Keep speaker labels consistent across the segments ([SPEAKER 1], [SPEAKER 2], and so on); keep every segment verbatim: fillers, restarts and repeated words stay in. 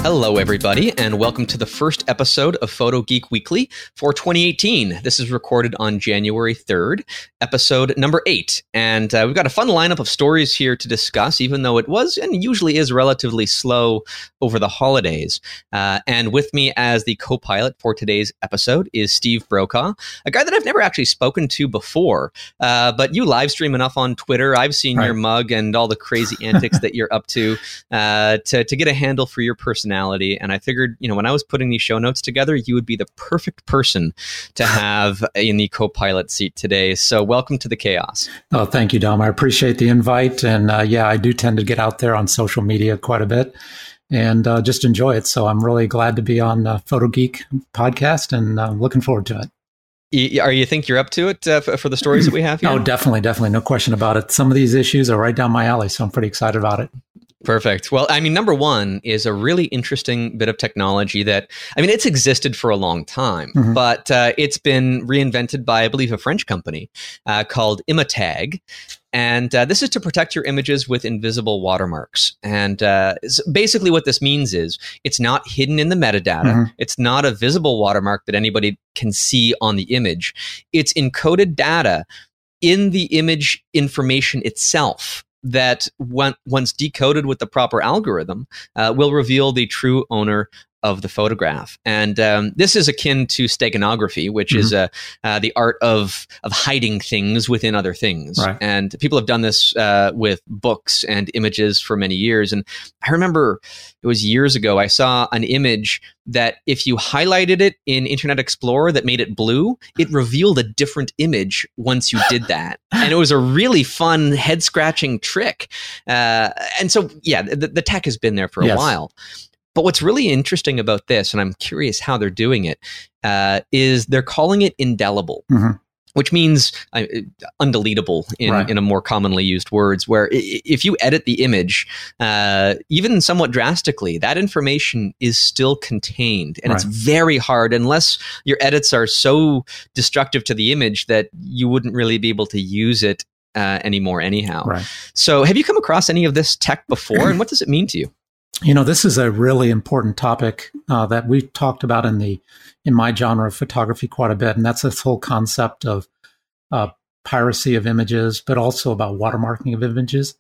[SPEAKER 1] Hello, everybody, and welcome to the first episode of Photo Geek Weekly for twenty eighteen. This is recorded on January third, episode number eight. And uh, we've got a fun lineup of stories here to discuss, even though it was and usually is relatively slow over the holidays. Uh, and with me as the co-pilot for today's episode is Steve Brokaw, a guy that I've never actually spoken to before. Uh, but you live stream enough on Twitter. I've seen right. your mug and all the crazy antics that you're up to, uh, to to get a handle for your personality. And I figured, you know, when I was putting these show notes together, you would be the perfect person to have in the co-pilot seat today. So welcome to the chaos.
[SPEAKER 2] Oh, thank you, Dom. I appreciate the invite. And uh, yeah, I do tend to get out there on social media quite a bit and uh, just enjoy it. So I'm really glad to be on uh, Photo Geek podcast and uh, looking forward to it.
[SPEAKER 1] You, are you think you're up to it uh, for, for the stories that we have here?
[SPEAKER 2] Oh, definitely, definitely. No question about it. Some of these issues are right down my alley, so I'm pretty excited about it.
[SPEAKER 1] Perfect. Well, I mean, number one is a really interesting bit of technology that, I mean, it's existed for a long time, mm-hmm. but uh, it's been reinvented by, I believe, a French company uh, called Imatag. And uh, this is to protect your images with invisible watermarks. And uh, basically what this means is it's not hidden in the metadata. Mm-hmm. It's not a visible watermark that anybody can see on the image. It's encoded data in the image information itself that when, once decoded with the proper algorithm, uh, will reveal the true owner of the photograph. And um, this is akin to steganography, which mm-hmm. is uh, uh, the art of of hiding things within other things. Right. And people have done this uh, with books and images for many years. And I remember it was years ago, I saw an image that if you highlighted it in Internet Explorer that made it blue, it revealed a different image once you did that. And it was a really fun head-scratching trick. Uh, and so, yeah, the, the tech has been there for a yes. while. But what's really interesting about this, and I'm curious how they're doing it, uh, is they're calling it indelible, mm-hmm. which means uh, undeletable in, right. in a more commonly used words, where I- if you edit the image, uh, even somewhat drastically, that information is still contained. And right. it's very hard, unless your edits are so destructive to the image that you wouldn't really be able to use it uh, anymore anyhow. Right. So have you come across any of this tech before, and what does it mean to you?
[SPEAKER 2] You know, this is a really important topic uh, that we've talked about in the in my genre of photography quite a bit, and that's this whole concept of uh, piracy of images, but also about watermarking of images.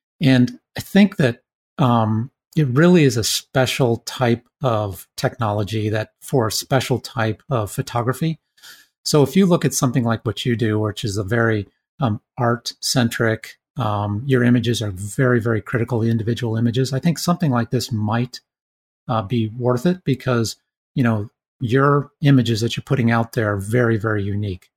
[SPEAKER 2] And I think that um, it really is a special type of technology that for a special type of photography. So if you look at something like what you do, which is a very um, art-centric, Um, your images are very, very critical, the individual images. I think something like this might uh, be worth it because, you know, your images that you're putting out there are very, very unique.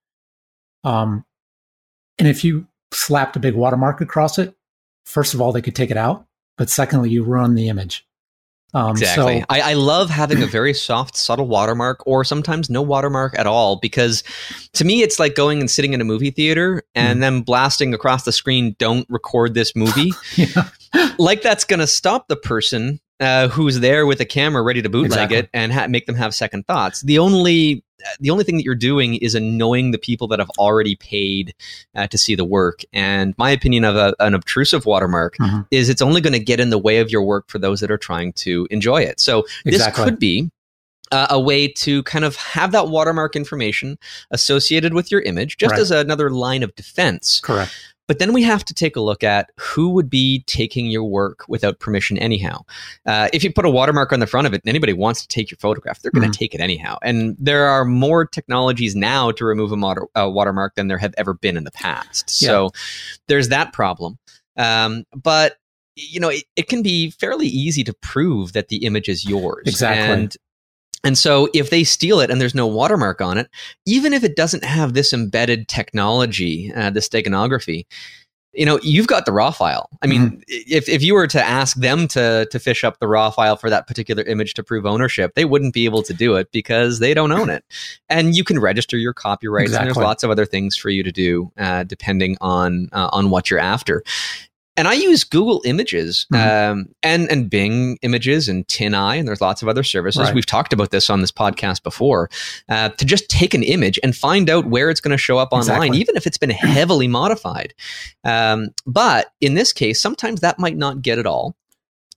[SPEAKER 2] Um, and if you slapped a big watermark across it, first of all, they could take it out. But secondly, you ruin the image. Um,
[SPEAKER 1] exactly.
[SPEAKER 2] So,
[SPEAKER 1] I, I love having a very soft, subtle watermark, or sometimes no watermark at all, because to me, it's like going and sitting in a movie theater and mm. then blasting across the screen, "Don't record this movie." yeah. Like that's going to stop the person uh, who's there with a camera ready to bootleg exactly. it and ha- make them have second thoughts. The only the only thing that you're doing is annoying the people that have already paid uh, to see the work. And my opinion of a, an obtrusive watermark mm-hmm. is it's only going to get in the way of your work for those that are trying to enjoy it. So exactly. this could be uh, a way to kind of have that watermark information associated with your image, just right. as another line of defense.
[SPEAKER 2] Correct.
[SPEAKER 1] But then we have to take a look at who would be taking your work without permission anyhow. Uh, if you put a watermark on the front of it and anybody wants to take your photograph, they're going to mm-hmm. take it anyhow. And there are more technologies now to remove a, moder- a watermark than there have ever been in the past. Yeah. So there's that problem. Um, but, you know, it, it can be fairly easy to prove that the image is yours.
[SPEAKER 2] Exactly.
[SPEAKER 1] And And so if they steal it and there's no watermark on it, even if it doesn't have this embedded technology, uh, the steganography, you know, you've got the raw file. I mean, mm-hmm. if, if you were to ask them to to fish up the raw file for that particular image to prove ownership, they wouldn't be able to do it because they don't own it. And you can register your copyrights, exactly. and there's lots of other things for you to do uh, depending on uh, on what you're after. And I use Google Images mm-hmm. um, and and Bing Images and TinEye, and there's lots of other services. Right. We've talked about this on this podcast before, uh, to just take an image and find out where it's going to show up online, exactly. even if it's been heavily modified. Um, but in this case, sometimes that might not get it all.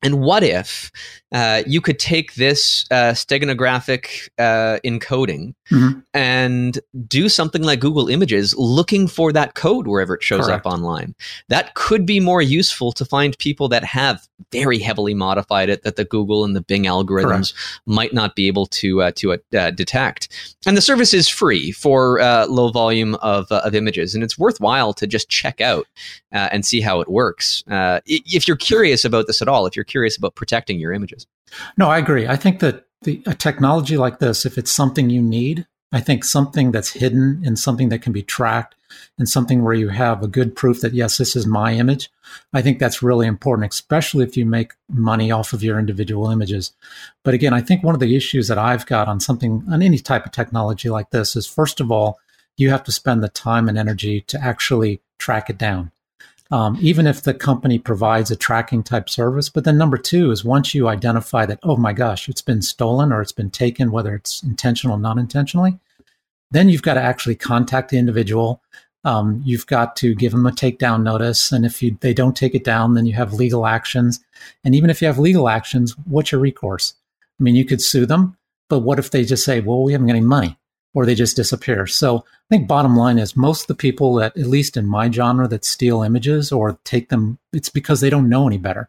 [SPEAKER 1] And what if uh, you could take this uh, steganographic uh, encoding mm-hmm. and do something like Google Images, looking for that code wherever it shows Correct. Up online? That could be more useful to find people that have very heavily modified it, that the Google and the Bing algorithms Correct. Might not be able to uh, to uh, detect. And the service is free for uh, low volume of uh, of images, and it's worthwhile to just check out uh, and see how it works. Uh, if you're curious about this at all, if you're curious about protecting your images.
[SPEAKER 2] No, I agree. I think that the a technology like this, if it's something you need, I think something that's hidden and something that can be tracked and something where you have a good proof that, yes, this is my image, I think that's really important, especially if you make money off of your individual images. But again, I think one of the issues that I've got on something, on any type of technology like this is, first of all, you have to spend the time and energy to actually track it down. Um, even if the company provides a tracking type service. But then number two is once you identify that, oh my gosh, it's been stolen or it's been taken, whether it's intentional or not intentionally, then you've got to actually contact the individual. Um, you've got to give them a takedown notice. And if you, they don't take it down, then you have legal actions. And even if you have legal actions, what's your recourse? I mean, you could sue them, but what if they just say, well, we haven't got any money? Or they just disappear. So I think bottom line is most of the people that, at least in my genre, that steal images or take them, it's because they don't know any better,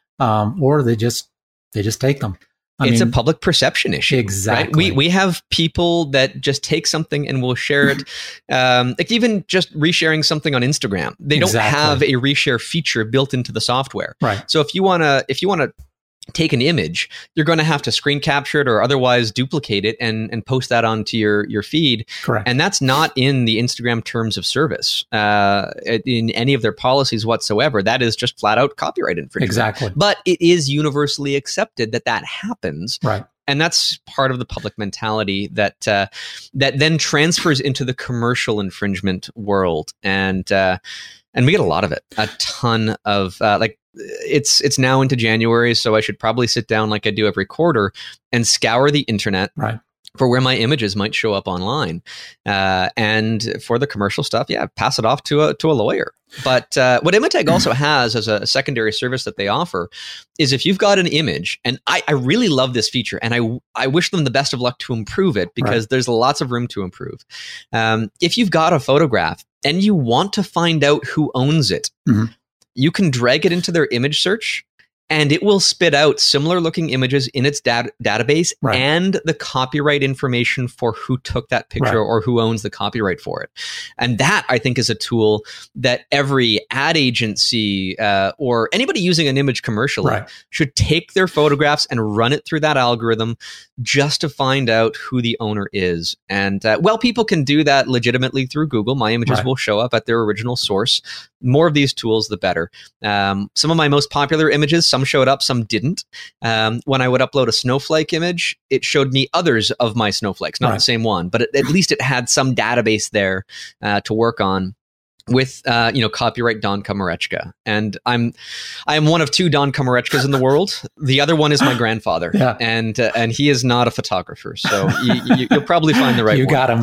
[SPEAKER 2] um, or they just they just take them. I
[SPEAKER 1] it's
[SPEAKER 2] mean,
[SPEAKER 1] a public perception issue.
[SPEAKER 2] Exactly.
[SPEAKER 1] Right? We we have people that just take something and will share it, um, like even just resharing something on Instagram. They don't
[SPEAKER 2] exactly.
[SPEAKER 1] have a reshare feature built into the software.
[SPEAKER 2] Right.
[SPEAKER 1] So if you wanna if you wanna take an image, you're going to have to screen capture it or otherwise duplicate it and, and post that onto your, your feed.
[SPEAKER 2] Correct.
[SPEAKER 1] And that's not in the Instagram terms of service, uh, in any of their policies whatsoever. That is just flat out copyright infringement.
[SPEAKER 2] Exactly.
[SPEAKER 1] But it is universally accepted that that happens.
[SPEAKER 2] Right.
[SPEAKER 1] And that's part of the public mentality that uh, that then transfers into the commercial infringement world. And uh, and we get a lot of it, a ton of uh, like, It's it's now into January, so I should probably sit down like I do every quarter and scour the internet
[SPEAKER 2] right.
[SPEAKER 1] for where my images might show up online. Uh, and for the commercial stuff, yeah, pass it off to a to a lawyer. But uh, what Imatag also has as a secondary service that they offer is if you've got an image, and I, I really love this feature, and I I wish them the best of luck to improve it because right. there's lots of room to improve. Um, if you've got a photograph and you want to find out who owns it, mm-hmm. you can drag it into their image search and it will spit out similar looking images in its dat- database right. and the copyright information for who took that picture right. or who owns the copyright for it. And that, I think, is a tool that every ad agency uh, or anybody using an image commercially right. should take their photographs and run it through that algorithm just to find out who the owner is. And uh, well, people can do that legitimately through Google. My images right. will show up at their original source. More of these tools, the better. Um, some of my most popular images, some showed up, some didn't. Um, when I would upload a snowflake image, it showed me others of my snowflakes, not right. the same one, but it, at least it had some database there uh, to work on with, uh, you know, copyright Don Komarechka. And I'm, I am one of two Don Komarechkas in the world. The other one is my grandfather,
[SPEAKER 2] yeah.
[SPEAKER 1] and uh, and he is not a photographer, so you, you, you'll probably find the right
[SPEAKER 2] you
[SPEAKER 1] one.
[SPEAKER 2] You got him.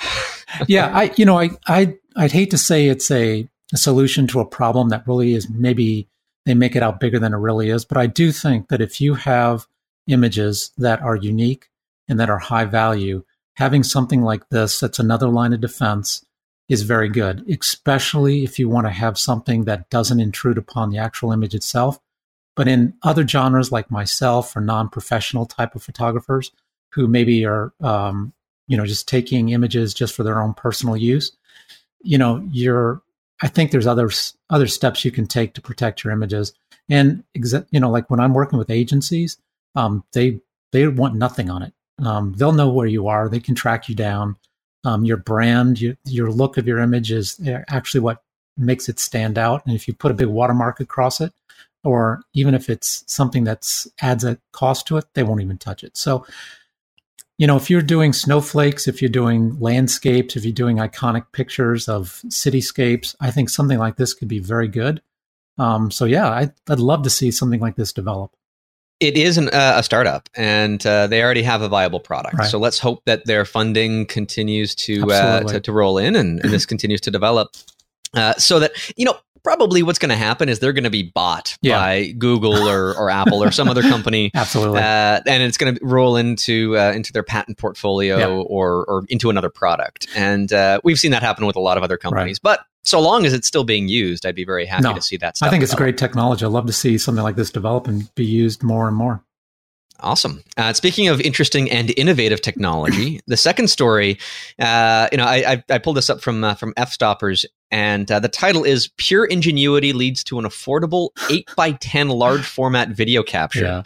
[SPEAKER 2] yeah, I, you know, I, I, I'd hate to say it's a, a solution to a problem that really is maybe they make it out bigger than it really is. But I do think that if you have images that are unique and that are high value, having something like this that's another line of defense is very good, especially if you want to have something that doesn't intrude upon the actual image itself. But in other genres like myself or non-professional type of photographers who maybe are, um, you know, just taking images just for their own personal use, you know, you're, I think there's other, other steps you can take to protect your images. And, exa- you know, like when I'm working with agencies, um, they, they want nothing on it. Um, they'll know where you are. They can track you down. Um, your brand, your, your look of your image is actually what makes it stand out. And if you put a big watermark across it, or even if it's something that's adds a cost to it, they won't even touch it. So, you know, if you're doing snowflakes, if you're doing landscapes, if you're doing iconic pictures of cityscapes, I think something like this could be very good. Um, so yeah, I'd, I'd love to see something like this develop.
[SPEAKER 1] It is an, uh, a startup, and uh, they already have a viable product.
[SPEAKER 2] Right.
[SPEAKER 1] So let's hope that their funding continues to uh, to, to roll in, and, and this continues to develop. Uh, so that, you know, probably what's going to happen is they're going to be bought yeah. by Google or, or Apple or some other company.
[SPEAKER 2] Absolutely.
[SPEAKER 1] Uh, and it's going to roll into uh, into their patent portfolio yeah. or or into another product. And uh, we've seen that happen with a lot of other companies. Right. But so long as it's still being used, I'd be very happy no, to see that stuff.
[SPEAKER 2] I think it's
[SPEAKER 1] develop.
[SPEAKER 2] great technology. I'd love to see something like this develop and be used more and more.
[SPEAKER 1] Awesome. Uh, speaking of interesting and innovative technology, the second story, uh, you know, I, I, I pulled this up from uh, from F-Stoppers, and uh, the title is "Pure Ingenuity Leads to an Affordable eight by ten Large Format Video Capture." Yeah.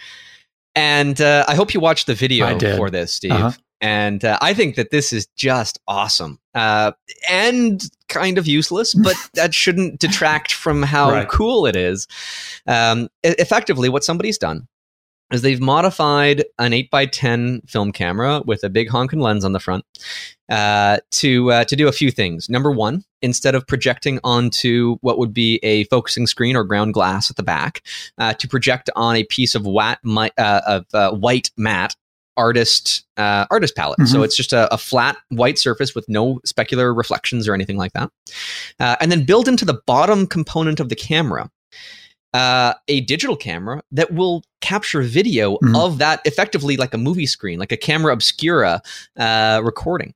[SPEAKER 1] And uh, I hope you watched the video for this, Steve. Uh-huh. And uh, I think that this is just awesome uh, and kind of useless, but that shouldn't detract from how right. cool it is. Um, effectively, what somebody's done is they've modified an eight by ten film camera with a big honking lens on the front uh, to uh, to do a few things. Number one, instead of projecting onto what would be a focusing screen or ground glass at the back, uh, to project on a piece of, wat, my, uh, of uh, white matte artist uh, artist palette. Mm-hmm. So it's just a, a flat white surface with no specular reflections or anything like that. Uh, and then build into the bottom component of the camera Uh, a digital camera that will capture video mm-hmm. of that, effectively like a movie screen, like a camera obscura uh, recording.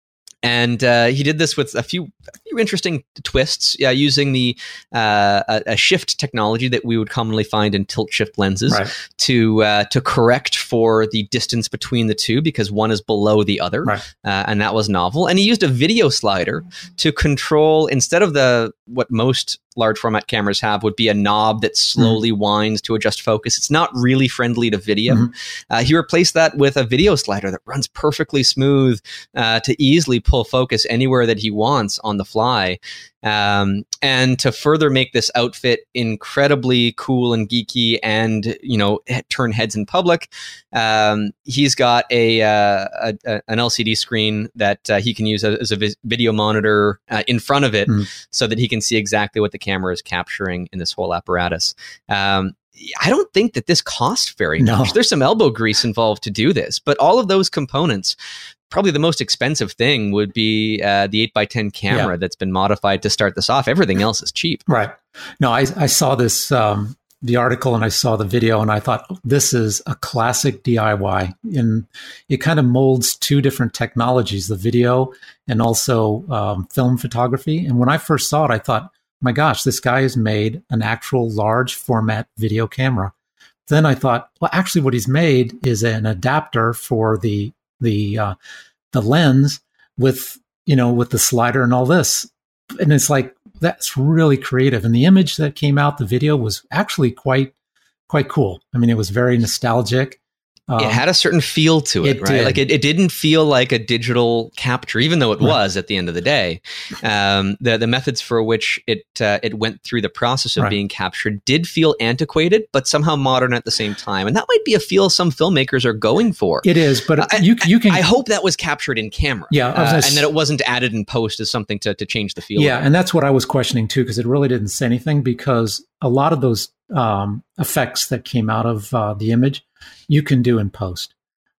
[SPEAKER 1] And uh, he did this with a few, a few interesting twists, uh, using the uh, a, a shift technology that we would commonly find in tilt shift lenses right. to uh, to correct for the distance between the two, because one is below the other, right. uh, and that was novel. And he used a video slider to control, instead of the what most large format cameras have would be a knob that slowly mm-hmm. winds to adjust focus. It's not really friendly to video. Mm-hmm. Uh, he replaced that with a video slider that runs perfectly smooth uh, to easily pull focus anywhere that he wants on the fly. Um, and to further make this outfit incredibly cool and geeky and, you know, turn heads in public, um, he's got a, uh, a, a an L C D screen that uh, he can use as a video monitor uh, in front of it, mm. so that he can see exactly what the camera is capturing in this whole apparatus. Um, I don't think that this cost very no. much. There's some elbow grease involved to do this, but all of those components, probably the most expensive thing would be uh, the eight by ten camera yeah. that's been modified to start this off. Everything else is cheap.
[SPEAKER 2] Right. No, I, I saw this, um, the article, and I saw the video, and I thought, oh, this is a classic D I Y. And it kind of molds two different technologies, the video and also um, film photography. And when I first saw it, I thought, my gosh, this guy has made an actual large format video camera. Then I thought, well, actually what he's made is an adapter for the the uh, the lens with, you know, with the slider and all this. And it's like, that's really creative. And the image that came out, the video, was actually quite quite cool. I mean, it was very nostalgic. Um,
[SPEAKER 1] it had a certain feel to it,
[SPEAKER 2] it
[SPEAKER 1] right?
[SPEAKER 2] Did.
[SPEAKER 1] Like it, it didn't feel like a digital capture, even though it right. was at the end of the day. Um, the the methods for which it uh, it went through the process of right. being captured did feel antiquated, but somehow modern at the same time. And that might be a feel some filmmakers are going for.
[SPEAKER 2] It is, but
[SPEAKER 1] uh,
[SPEAKER 2] you you can.
[SPEAKER 1] I hope that was captured in camera,
[SPEAKER 2] yeah,
[SPEAKER 1] uh, and that it wasn't added in post as something to to change the feel.
[SPEAKER 2] Yeah, and that's what I was questioning too, because it really didn't say anything. Because a lot of those um, effects that came out of uh, the image, you can do in post.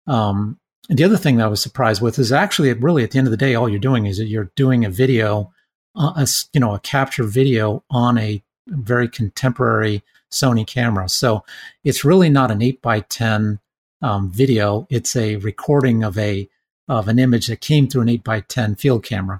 [SPEAKER 2] Um, and the other thing that I was surprised with is actually, really, at the end of the day, all you're doing is that you're doing a video, uh, a, you know, a capture video on a very contemporary Sony camera. So it's really not an eight by ten um, video. It's a recording of a of an image that came through an eight by ten field camera.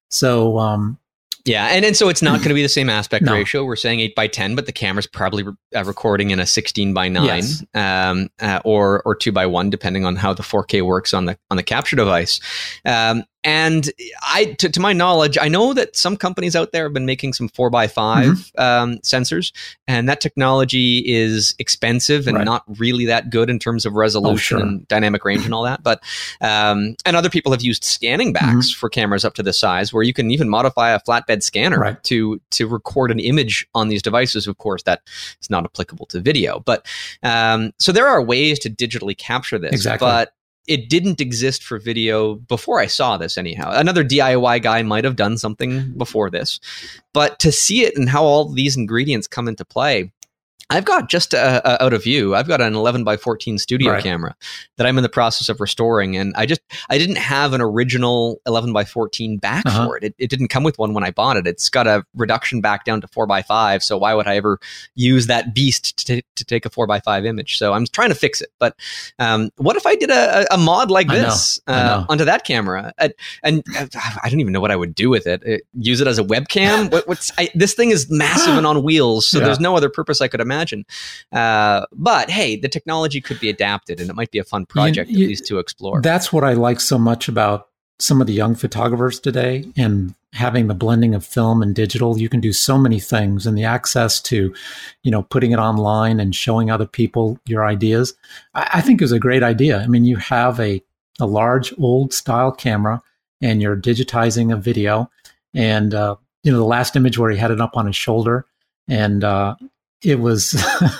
[SPEAKER 2] So um,
[SPEAKER 1] yeah, and, and so it's not going to be the same aspect
[SPEAKER 2] no.
[SPEAKER 1] ratio. We're saying eight by ten, but the camera's probably re- uh, recording in a sixteen by nine,
[SPEAKER 2] yes.
[SPEAKER 1] um, uh, or or two by one, depending on how the four K works on the on the capture device. Um, and I, to, to my knowledge, I know that some companies out there have been making some four by five mm-hmm. um, sensors, and that technology is expensive and
[SPEAKER 2] right.
[SPEAKER 1] not really that good in terms of resolution
[SPEAKER 2] oh, sure.
[SPEAKER 1] and dynamic range and all that. But um, and other people have used scanning backs mm-hmm. for cameras up to this size, where you can even modify a flatbed scanner
[SPEAKER 2] right.
[SPEAKER 1] to to record an image on these devices. Of course, that is not applicable to video, but um, so there are ways to digitally capture this.
[SPEAKER 2] Exactly.
[SPEAKER 1] But it didn't exist for video before I saw this anyhow. Another D I Y guy might have done something before this, but to see it and how all these ingredients come into play, I've got just uh, uh, out of view, I've got an eleven by fourteen studio
[SPEAKER 2] right.
[SPEAKER 1] camera that I'm in the process of restoring. And I just, I didn't have an original eleven by fourteen back uh-huh. for it. it. It didn't come with one when I bought it. It's got a reduction back down to four by five. So why would I ever use that beast to, t- to take a four by five image? So I'm trying to fix it. But um, what if I did a, a mod like this
[SPEAKER 2] I know. I know.
[SPEAKER 1] Uh, onto that camera? And, and I don't even know what I would do with it. it use it as a webcam? what, what's I, this thing is massive and on wheels. So yeah. there's no other purpose I could imagine. Imagine. Uh, but hey, the technology could be adapted and it might be a fun project you, you, at least to explore.
[SPEAKER 2] That's what I like so much about some of the young photographers today, and having the blending of film and digital. You can do so many things, and the access to, you know, putting it online and showing other people your ideas. I, I think is a great idea. I mean, you have a, a large old style camera and you're digitizing a video, and, uh, you know, the last image where he had it up on his shoulder, and, uh, it was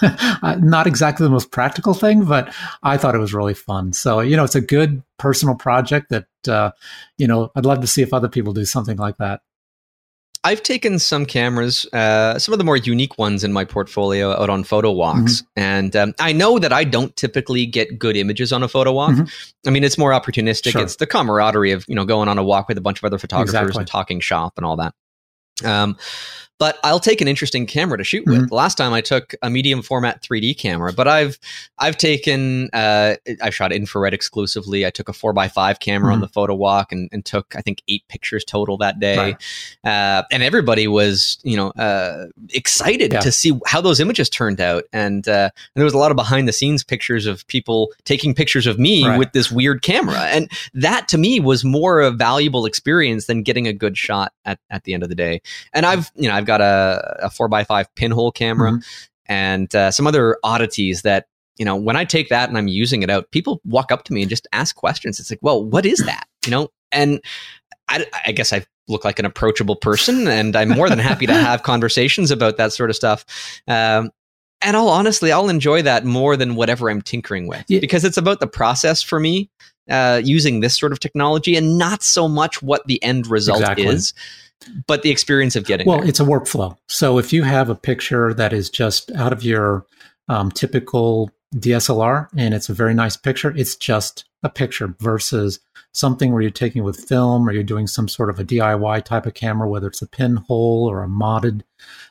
[SPEAKER 2] not exactly the most practical thing, but I thought it was really fun. So, you know, it's a good personal project that, uh, you know, I'd love to see if other people do something like that.
[SPEAKER 1] I've taken some cameras, uh, some of the more unique ones in my portfolio out on photo walks. Mm-hmm. And um, I know that I don't typically get good images on a photo walk. Mm-hmm. I mean, it's more opportunistic. Sure. It's the camaraderie of, you know, going on a walk with a bunch of other photographers exactly. and talking shop and all that. Um, but I'll take an interesting camera to shoot with. Mm-hmm. Last time I took a medium format three D camera, but I've I've taken uh, I shot infrared exclusively. I took a four by five camera mm-hmm. on the photo walk and, and took I think eight pictures total that day. Right. Uh, and everybody was you know uh, excited yeah. to see how those images turned out. And, uh, and there was a lot of behind the scenes pictures of people taking pictures of me right. with this weird camera, and that to me was more a valuable experience than getting a good shot at, at the end of the day. And I've you know I've got a, a four by five pinhole camera mm-hmm. and uh, some other oddities that, you know, when I take that and I'm using it out, people walk up to me and just ask questions. It's like, well, what is that? You know, and I, I guess I look like an approachable person, and I'm more than happy to have conversations about that sort of stuff. Um, and I'll honestly, I'll enjoy that more than whatever I'm tinkering with, yeah. because it's about the process for me uh, using this sort of technology, and not so much what the end result exactly. is. But the experience of getting
[SPEAKER 2] well,
[SPEAKER 1] there.
[SPEAKER 2] It's a workflow. So if you have a picture that is just out of your um, typical D S L R and it's a very nice picture, it's just a picture, versus something where you're taking with film, or you're doing some sort of a D I Y type of camera, whether it's a pinhole or a modded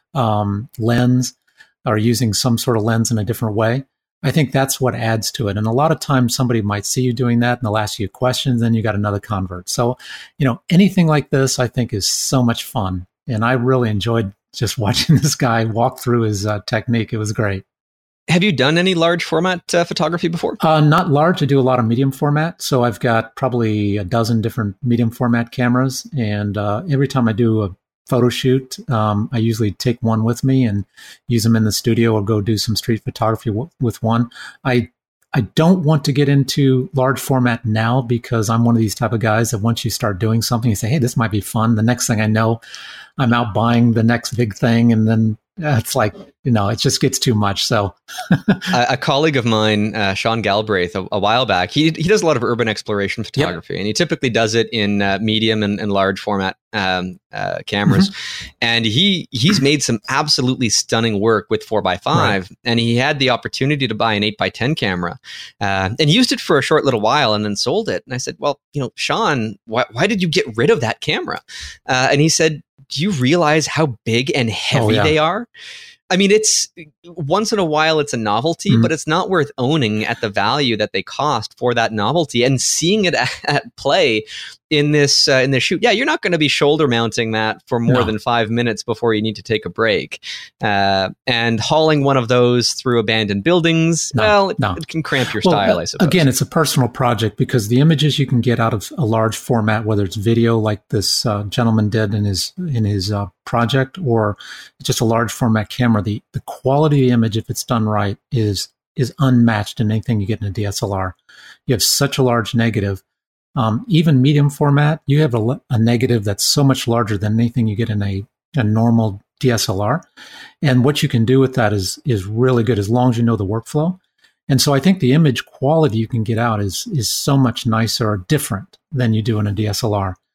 [SPEAKER 2] um, lens, or using some sort of lens in a different way. I think that's what adds to it. And a lot of times somebody might see you doing that and they'll ask you questions, then you got another convert. So, you know, anything like this, I think, is so much fun. And I really enjoyed just watching this guy walk through his uh, technique. It was great.
[SPEAKER 1] Have you done any large format uh, photography before?
[SPEAKER 2] Uh, not large. I do a lot of medium format. So I've got probably a dozen different medium format cameras. And uh, every time I do a photo shoot, um, I usually take one with me and use them in the studio, or go do some street photography w- with one. I I don't want to get into large format now, because I'm one of these type of guys that once you start doing something, you say, hey, this might be fun. The next thing I know, I'm out buying the next big thing. And then uh, it's like, you know, it just gets too much. So
[SPEAKER 1] a, a colleague of mine, uh, Sean Galbraith, a, a while back, he he does a lot of urban exploration photography, yep. and he typically does it in uh, medium and, and large format um, uh, cameras. Mm-hmm. And he he's made some absolutely stunning work with four by five, right. and he had the opportunity to buy an eight by ten camera uh, and used it for a short little while and then sold it. And I said, well, you know, Sean, why, why did you get rid of that camera? Uh, and he said, do you realize how big and heavy oh, yeah. they are? I mean, it's once in a while it's a novelty, mm-hmm. but it's not worth owning at the value that they cost for that novelty. And seeing it at, at play in this uh, in this shoot, yeah, you're not going to be shoulder mounting that for more no. than five minutes before you need to take a break. Uh, and hauling one of those through abandoned buildings, no, well, it, no. it can cramp your
[SPEAKER 2] well,
[SPEAKER 1] style, I suppose.
[SPEAKER 2] Again, it's a personal project, because the images you can get out of a large format, whether it's video like this uh, gentleman did in his in his uh, project, or just a large format camera, the the quality of the image, if it's done right, is is unmatched in anything you get in a D S L R. You have such a large negative. Um, even medium format, you have a, a negative that's so much larger than anything you get in a, a normal D S L R. And what you can do with that is is really good, as long as you know the workflow. And so I think the image quality you can get out is is so much nicer or different than you do in a D S L R.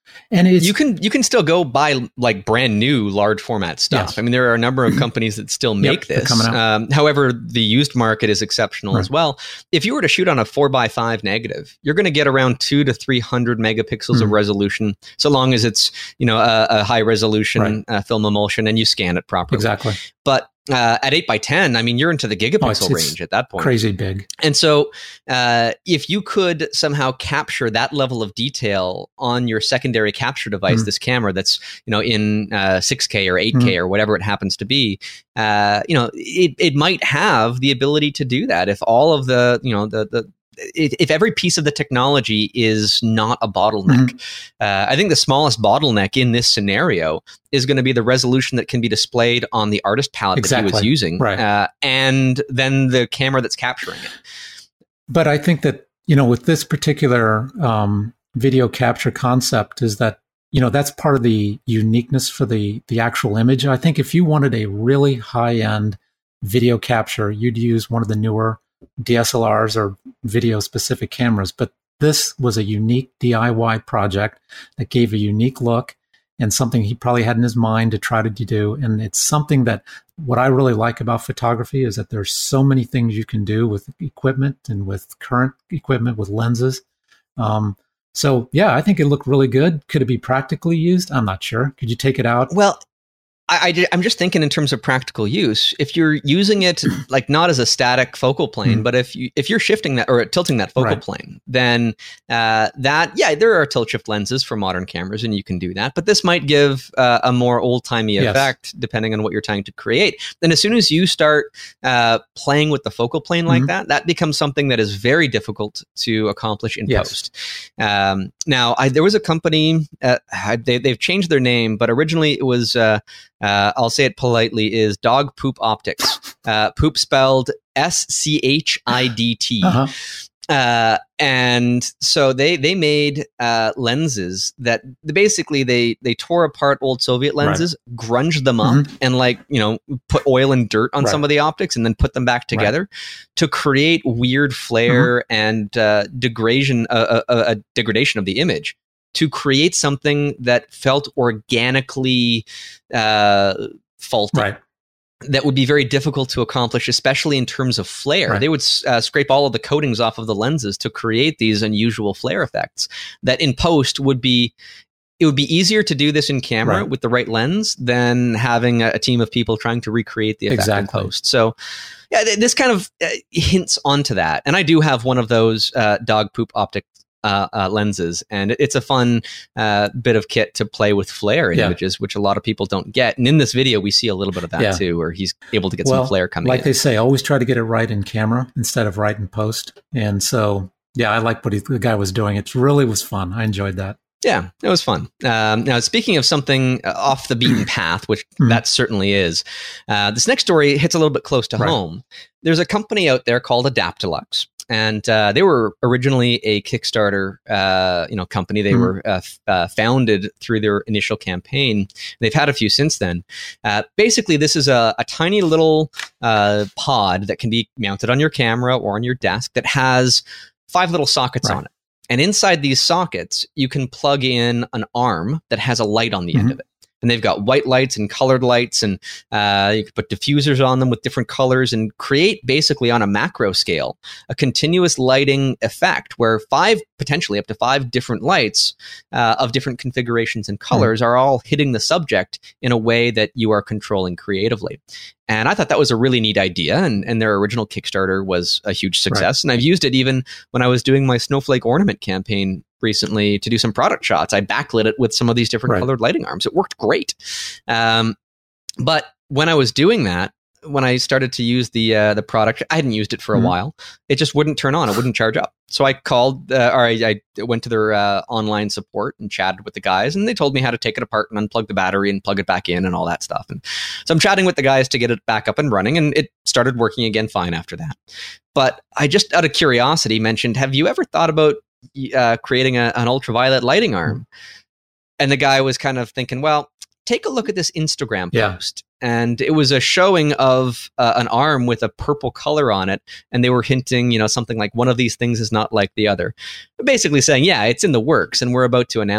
[SPEAKER 2] And it's,
[SPEAKER 1] you can you can still go buy like brand new large format stuff.
[SPEAKER 2] Yes.
[SPEAKER 1] I mean, there are a number of companies that still make
[SPEAKER 2] Yep,
[SPEAKER 1] this. Um, however, the used market is exceptional
[SPEAKER 2] Right.
[SPEAKER 1] as well. If you were to shoot on a four by five negative, you're going to get around two to three hundred megapixels
[SPEAKER 2] Mm.
[SPEAKER 1] of resolution, so long as it's you know a, a high resolution
[SPEAKER 2] Right.
[SPEAKER 1] uh, film emulsion and you scan it properly.
[SPEAKER 2] exactly
[SPEAKER 1] But uh, at eight by ten, I mean, you're into the gigapixel
[SPEAKER 2] Oh, it's- it's
[SPEAKER 1] range at that point.
[SPEAKER 2] crazy big.
[SPEAKER 1] And so, uh, if you could somehow capture that level of detail on your secondary capture device,
[SPEAKER 2] Mm.
[SPEAKER 1] this camera that's you know in uh, six K or eight K
[SPEAKER 2] Mm.
[SPEAKER 1] or whatever it happens to be, uh, you know, it, it might have the ability to do that if all of the you know the the if if every piece of the technology is not a bottleneck. Uh, I think the smallest bottleneck in this scenario is going to be the resolution that can be displayed on the artist palette that he was
[SPEAKER 2] Exactly.
[SPEAKER 1] using,
[SPEAKER 2] Right.
[SPEAKER 1] uh, and then the camera that's capturing it.
[SPEAKER 2] But I think that, you know, with this particular um, video capture concept is that, you know, that's part of the uniqueness for the, the actual image. I think if you wanted a really high end video capture, you'd use one of the newer D S L Rs or video specific cameras. But this was a unique D I Y project that gave a unique look and something he probably had in his mind to try to do. And it's something that what I really like about photography is that there's so many things you can do with equipment and with current equipment, with lenses. Um, so yeah, I think it looked really good. Could it be practically used? I'm not sure. Could you take it out?
[SPEAKER 1] Well, I, I, am just thinking in terms of practical use. If you're using it like not as a static focal plane,
[SPEAKER 2] Mm.
[SPEAKER 1] but if you if you're shifting that or tilting that focal
[SPEAKER 2] Right.
[SPEAKER 1] plane, then uh, that yeah, there are tilt shift lenses for modern cameras, and you can do that. But this might give uh, a more old timey
[SPEAKER 2] Yes.
[SPEAKER 1] effect depending on what you're trying to create. Then as soon as you start uh, playing with the focal plane like
[SPEAKER 2] Mhm.
[SPEAKER 1] that, that becomes something that is very difficult to accomplish in
[SPEAKER 2] Yes.
[SPEAKER 1] post. Um, now, I, there was a company uh, they, they've changed their name, but originally it was. Uh, Uh, I'll say it politely, is Dog Poop Optics. Uh, poop spelled S C H I D T.
[SPEAKER 2] Uh-huh.
[SPEAKER 1] Uh, and so they they made uh, lenses that basically they they tore apart old Soviet lenses, grunged them up,
[SPEAKER 2] Mhm.
[SPEAKER 1] and like you know put oil and dirt on
[SPEAKER 2] Right.
[SPEAKER 1] some of the optics, and then put them back together to create weird flare and uh, degradation uh, uh, uh, degradation of the image. To create something that felt organically uh, faulty.
[SPEAKER 2] Right.
[SPEAKER 1] That would be very difficult to accomplish, especially in terms of flare.
[SPEAKER 2] Right.
[SPEAKER 1] They would uh, scrape all of the coatings off of the lenses to create these unusual flare effects that in post would be, it would be easier to do this in camera
[SPEAKER 2] Right.
[SPEAKER 1] with the right lens than having a, a team of people trying to recreate the effect
[SPEAKER 2] Exactly.
[SPEAKER 1] in post. So yeah, th- this kind of uh, hints onto that. And I do have one of those uh, dog poop optic Uh, uh, lenses, and it- it's a fun uh, bit of kit to play with flare in
[SPEAKER 2] Yeah.
[SPEAKER 1] images, which a lot of people don't get. And in this video, we see a little bit of that
[SPEAKER 2] Yeah.
[SPEAKER 1] too, where he's able to get
[SPEAKER 2] Well,
[SPEAKER 1] some flare coming
[SPEAKER 2] like
[SPEAKER 1] in.
[SPEAKER 2] they say, always try to get it right in camera instead of right in post. And so, yeah, I like what he, the guy was doing. It really was fun. I enjoyed that.
[SPEAKER 1] Yeah, it was fun. Um, now, speaking of something uh, off the beaten path, which
[SPEAKER 2] Mhm.
[SPEAKER 1] that certainly is, uh, this next story hits a little bit close to
[SPEAKER 2] Right.
[SPEAKER 1] home. There's a company out there called Adaptilux. And uh, they were originally a Kickstarter, uh, you know, company. They
[SPEAKER 2] Mhm.
[SPEAKER 1] were uh, f- uh, founded through their initial campaign. They've had a few since then. Uh, basically, this is a, a tiny little uh, pod that can be mounted on your camera or on your desk that has five little sockets
[SPEAKER 2] Right.
[SPEAKER 1] on it. And inside these sockets, you can plug in an arm that has a light on the end
[SPEAKER 2] Mhm.
[SPEAKER 1] of it. And they've got white lights and colored lights, and uh, you can put diffusers on them with different colors and create basically on a macro scale a continuous lighting effect where five, potentially up to five different lights uh, of different configurations and colors are all hitting the subject in a way that you are controlling creatively. And I thought that was a really neat idea. And, and their original Kickstarter was a huge success. And I've used it even when I was doing my snowflake ornament campaign recently to do some product shots. I backlit it with some of these different
[SPEAKER 2] Right.
[SPEAKER 1] colored lighting arms. It worked great. Um, but when I was doing that, when I started to use the uh, the product, I hadn't used it for a
[SPEAKER 2] Mhm.
[SPEAKER 1] while. It just wouldn't turn on. It wouldn't charge up. So I called, uh, or I, I went to their uh, online support and chatted with the guys, and they told me how to take it apart and unplug the battery and plug it back in and all that stuff. And so I'm chatting with the guys to get it back up and running, and it started working again fine after that. But I just, out of curiosity, mentioned, have you ever thought about uh, creating a, an ultraviolet lighting arm? And the guy was kind of thinking, well, take a look at this Instagram
[SPEAKER 2] Yeah.
[SPEAKER 1] post. And it was a showing of uh, an arm with a purple color on it. And they were hinting, you know, something like one of these things is not like the other. Basically saying, yeah, it's in the works and we're about to announce it.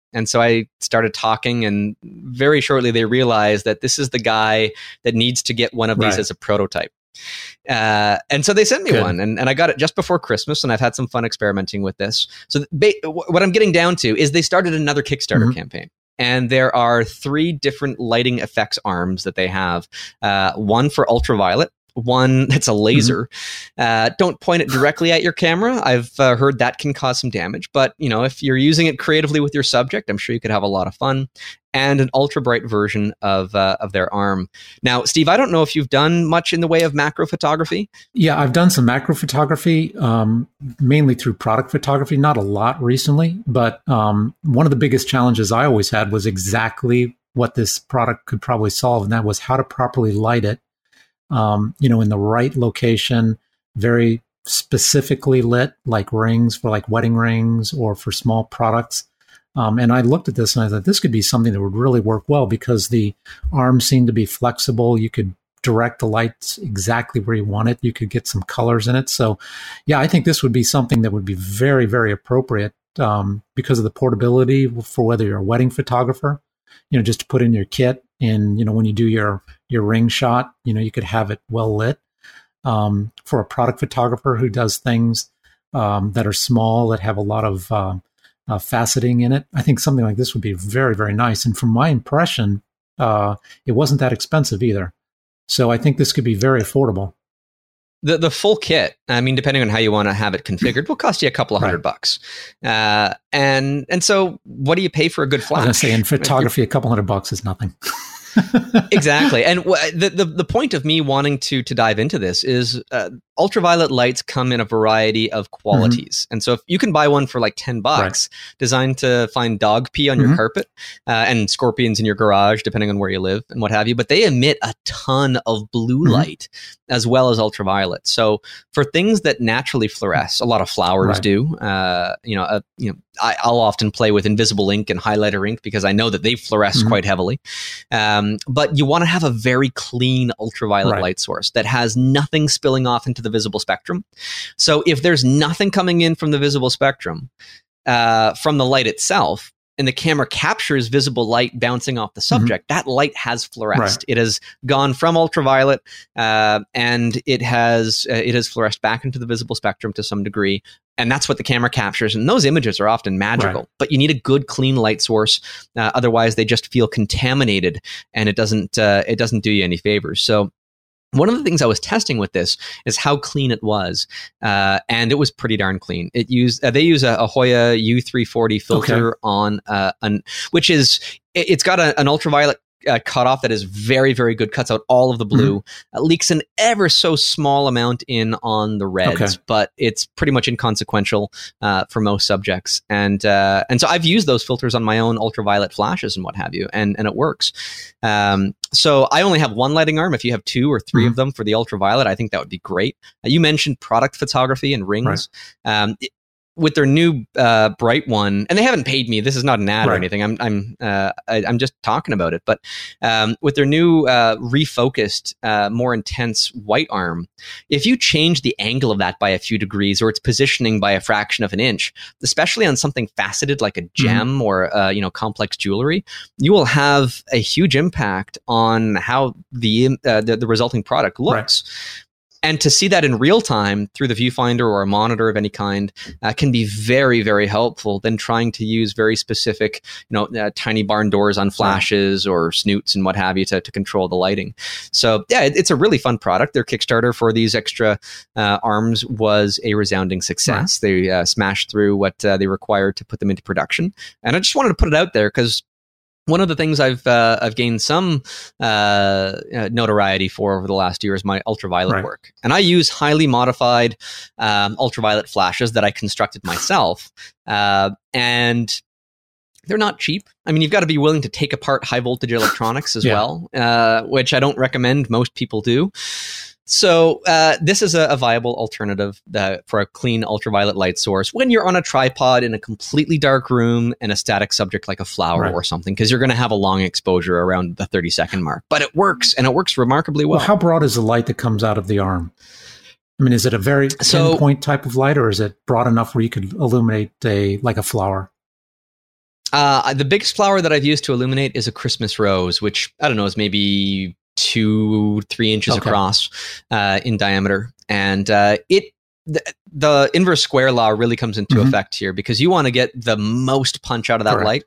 [SPEAKER 1] And so I started talking, and very shortly they realized that this is the guy that needs to get one of these right. as a prototype. Uh, and so they sent me Good. one, and, and I got it just before Christmas, and I've had some fun experimenting with this. So ba- what I'm getting down to is they started another Kickstarter mm-hmm. campaign. And there are three different lighting effects arms that they have. Uh, one for ultraviolet, one that's a laser. Mm-hmm. Uh, don't point it directly at your camera. I've uh, heard that can cause some damage. But, you know, if you're using it creatively with your subject, I'm sure you could have a lot of fun. And an ultra bright version of uh, of their arm. Now, Steve, I don't know if you've done much in the way of macro photography.
[SPEAKER 2] Yeah, I've done some macro photography, um, mainly through product photography, not a lot recently. But um, one of the biggest challenges I always had was exactly what this product could probably solve. And that was how to properly light it, um, you know, in the right location, very specifically lit, like rings for like wedding rings or for small products. Um, and I looked at this and I thought this could be something that would really work well because the arms seemed to be flexible. You could direct the lights exactly where you want it. You could get some colors in it. So, yeah, I think this would be something that would be very, very appropriate um, because of the portability for whether you're a wedding photographer, you know, just to put in your kit. And, you know, when you do your, your ring shot, you know, you could have it well lit. Um, for a product photographer who does things um, that are small, that have a lot of uh, Uh, faceting in it, I think something like this would be very, very nice. And from my impression, uh, it wasn't that expensive either. So I think this could be very affordable.
[SPEAKER 1] The the full kit, I mean, depending on how you want to have it configured, will cost you a couple of hundred right. bucks. Uh, and and so what do you pay for a good flash?
[SPEAKER 2] I was going to say, in photography, a couple hundred bucks is nothing.
[SPEAKER 1] Exactly. And w- the, the the point of me wanting to to dive into this is uh, ultraviolet lights come in a variety of qualities. Mm-hmm. And so if you can buy one for like ten bucks, right. designed to find dog pee on mm-hmm. your carpet uh, and scorpions in your garage, depending on where you live and what have you, but they emit a ton of blue mm-hmm. light as well as ultraviolet. So for things that naturally fluoresce, a lot of flowers right. do, uh, you know, uh, you know, I, I'll often play with invisible ink and highlighter ink because I know that they fluoresce mm-hmm. quite heavily. Um, but you want to have a very clean ultraviolet right. light source that has nothing spilling off into the visible spectrum. So if there's nothing coming in from the visible spectrum, uh, from the light itself, and the camera captures visible light bouncing off the subject, mm-hmm. that light has fluoresced. Right. It has gone from ultraviolet, uh, and it has uh, it has fluoresced back into the visible spectrum to some degree, and that's what the camera captures. And those images are often magical, right. but you need a good, clean light source. Uh, otherwise, they just feel contaminated, and it doesn't uh, it doesn't do you any favors. So, one of the things I was testing with this is how clean it was, uh, and it was pretty darn clean. It used uh, they use a, a Hoya U three forty filter okay. on uh, an which is it, it's got a, an ultraviolet uh, cutoff that is very, very good. Cuts out all of the blue, mm-hmm. uh, leaks an ever so small amount in on the reds, okay. but it's pretty much inconsequential uh, for most subjects. And uh, and so I've used those filters on my own ultraviolet flashes and what have you, and and it works. Um, so I only have one lighting arm. If you have two or three mm-hmm. of them for the ultraviolet, I think that would be great. Uh, you mentioned product photography and rings. Right. Um, it, with their new uh, bright one, and they haven't paid me. This is not an ad right. or anything. I'm I'm uh, I, I'm just talking about it. But um, with their new uh, refocused, uh, more intense white arm, if you change the angle of that by a few degrees or its positioning by a fraction of an inch, especially on something faceted like a gem mm-hmm. or uh, you know complex jewelry, you will have a huge impact on how the uh, the, the resulting product looks. Right. And to see that in real time through the viewfinder or a monitor of any kind uh, can be very, very helpful than trying to use very specific, you know, uh, tiny barn doors on flashes or snoots and what have you to, to control the lighting. So yeah, it, it's a really fun product. Their Kickstarter for these extra uh, arms was a resounding success. Right. They uh, smashed through what uh, they required to put them into production. And I just wanted to put it out there because one of the things I've uh, I've gained some uh, notoriety for over the last year is my ultraviolet right. work, and I use highly modified um, ultraviolet flashes that I constructed myself, uh, and they're not cheap. I mean, you've got to be willing to take apart high voltage electronics as yeah. well, uh, which I don't recommend most people do. So uh, this is a, a viable alternative uh, for a clean ultraviolet light source when you're on a tripod in a completely dark room and a static subject like a flower right. or something, because you're going to have a long exposure around the thirty second mark. But it works, and it works remarkably well.
[SPEAKER 2] Well, how broad is the light that comes out of the arm? I mean, is it a very
[SPEAKER 1] so,
[SPEAKER 2] pinpoint type of light, or is it broad enough where you could illuminate a like a flower?
[SPEAKER 1] Uh, the biggest flower that I've used to illuminate is a Christmas rose, which I don't know is maybe two, three inches okay. across uh, in diameter, and uh, it. The, the inverse square law really comes into mm-hmm. effect here because you want to get the most punch out of that Correct. light.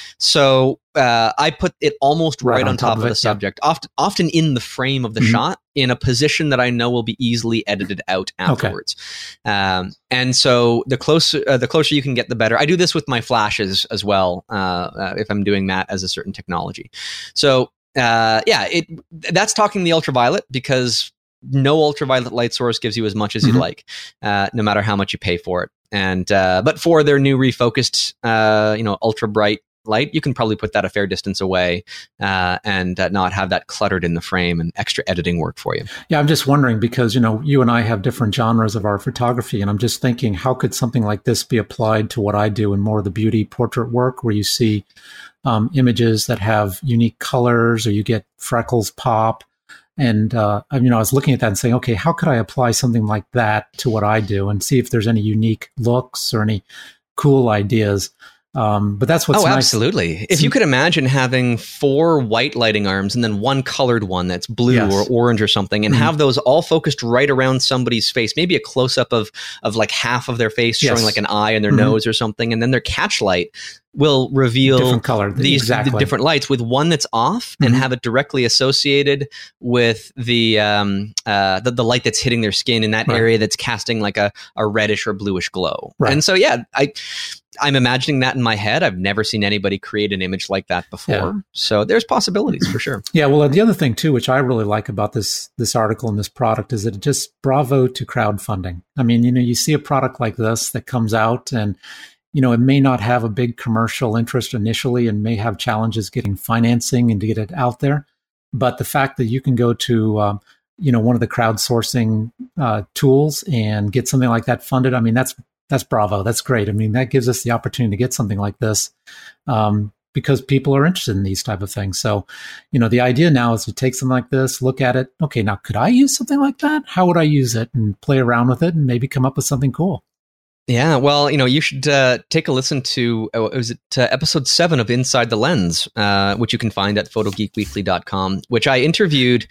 [SPEAKER 1] So uh, I put it almost right, right on, on top, top of, of the subject, yeah. often often in the frame of the mm-hmm. shot, in a position that I know will be easily edited out afterwards. Okay. Um, and so the closer uh, the closer you can get, the better. I do this with my flashes as well uh, uh, if I'm doing that as a certain technology. So uh, yeah, it that's talking the ultraviolet because no ultraviolet light source gives you as much as mm-hmm. you'd like, uh, no matter how much you pay for it. And uh, but for their new refocused, uh, you know, ultra bright light, you can probably put that a fair distance away uh, and uh, not have that cluttered in the frame and extra editing work for you.
[SPEAKER 2] Yeah, I'm just wondering because, you know, you and I have different genres of our photography, and I'm just thinking, how could something like this be applied to what I do in more of the beauty portrait work, where you see um, images that have unique colors, or you get freckles pop. And, uh, you know, I was looking at that and saying, okay, how could I apply something like that to what I do and see if there's any unique looks or any cool ideas. Um, but that's what's
[SPEAKER 1] oh,
[SPEAKER 2] nice.
[SPEAKER 1] Absolutely. If you could imagine having four white lighting arms and then one colored one that's blue yes. or orange or something, and mm-hmm. have those all focused right around somebody's face, maybe a close up of of like half of their face yes. showing like an eye and their mm-hmm. nose or something, and then their catch light will reveal
[SPEAKER 2] different color.
[SPEAKER 1] these
[SPEAKER 2] exactly.
[SPEAKER 1] the different lights with one that's off mm-hmm. and have it directly associated with the um uh the, the light that's hitting their skin in that right. area that's casting like a, a reddish or bluish glow. Right. And so yeah, I I'm imagining that in my head. I've never seen anybody create an image like that before. Yeah. So there's possibilities for sure.
[SPEAKER 2] Yeah, well, the other thing too, which I really like about this this article and this product, is that it just bravo to crowdfunding. I mean, you know, you see a product like this that comes out and you know, it may not have a big commercial interest initially and may have challenges getting financing and to get it out there. But the fact that you can go to, um, you know, one of the crowdsourcing uh, tools and get something like that funded, I mean, that's that's bravo. That's great. I mean, that gives us the opportunity to get something like this um, because people are interested in these type of things. So, you know, the idea now is to take something like this, look at it. Okay, now could I use something like that? How would I use it? And play around with it and maybe come up with something cool.
[SPEAKER 1] Yeah, well, you know, you should uh, take a listen to, uh, was it uh, episode seven of Inside the Lens, uh, which you can find at photo geek weekly dot com, which I interviewed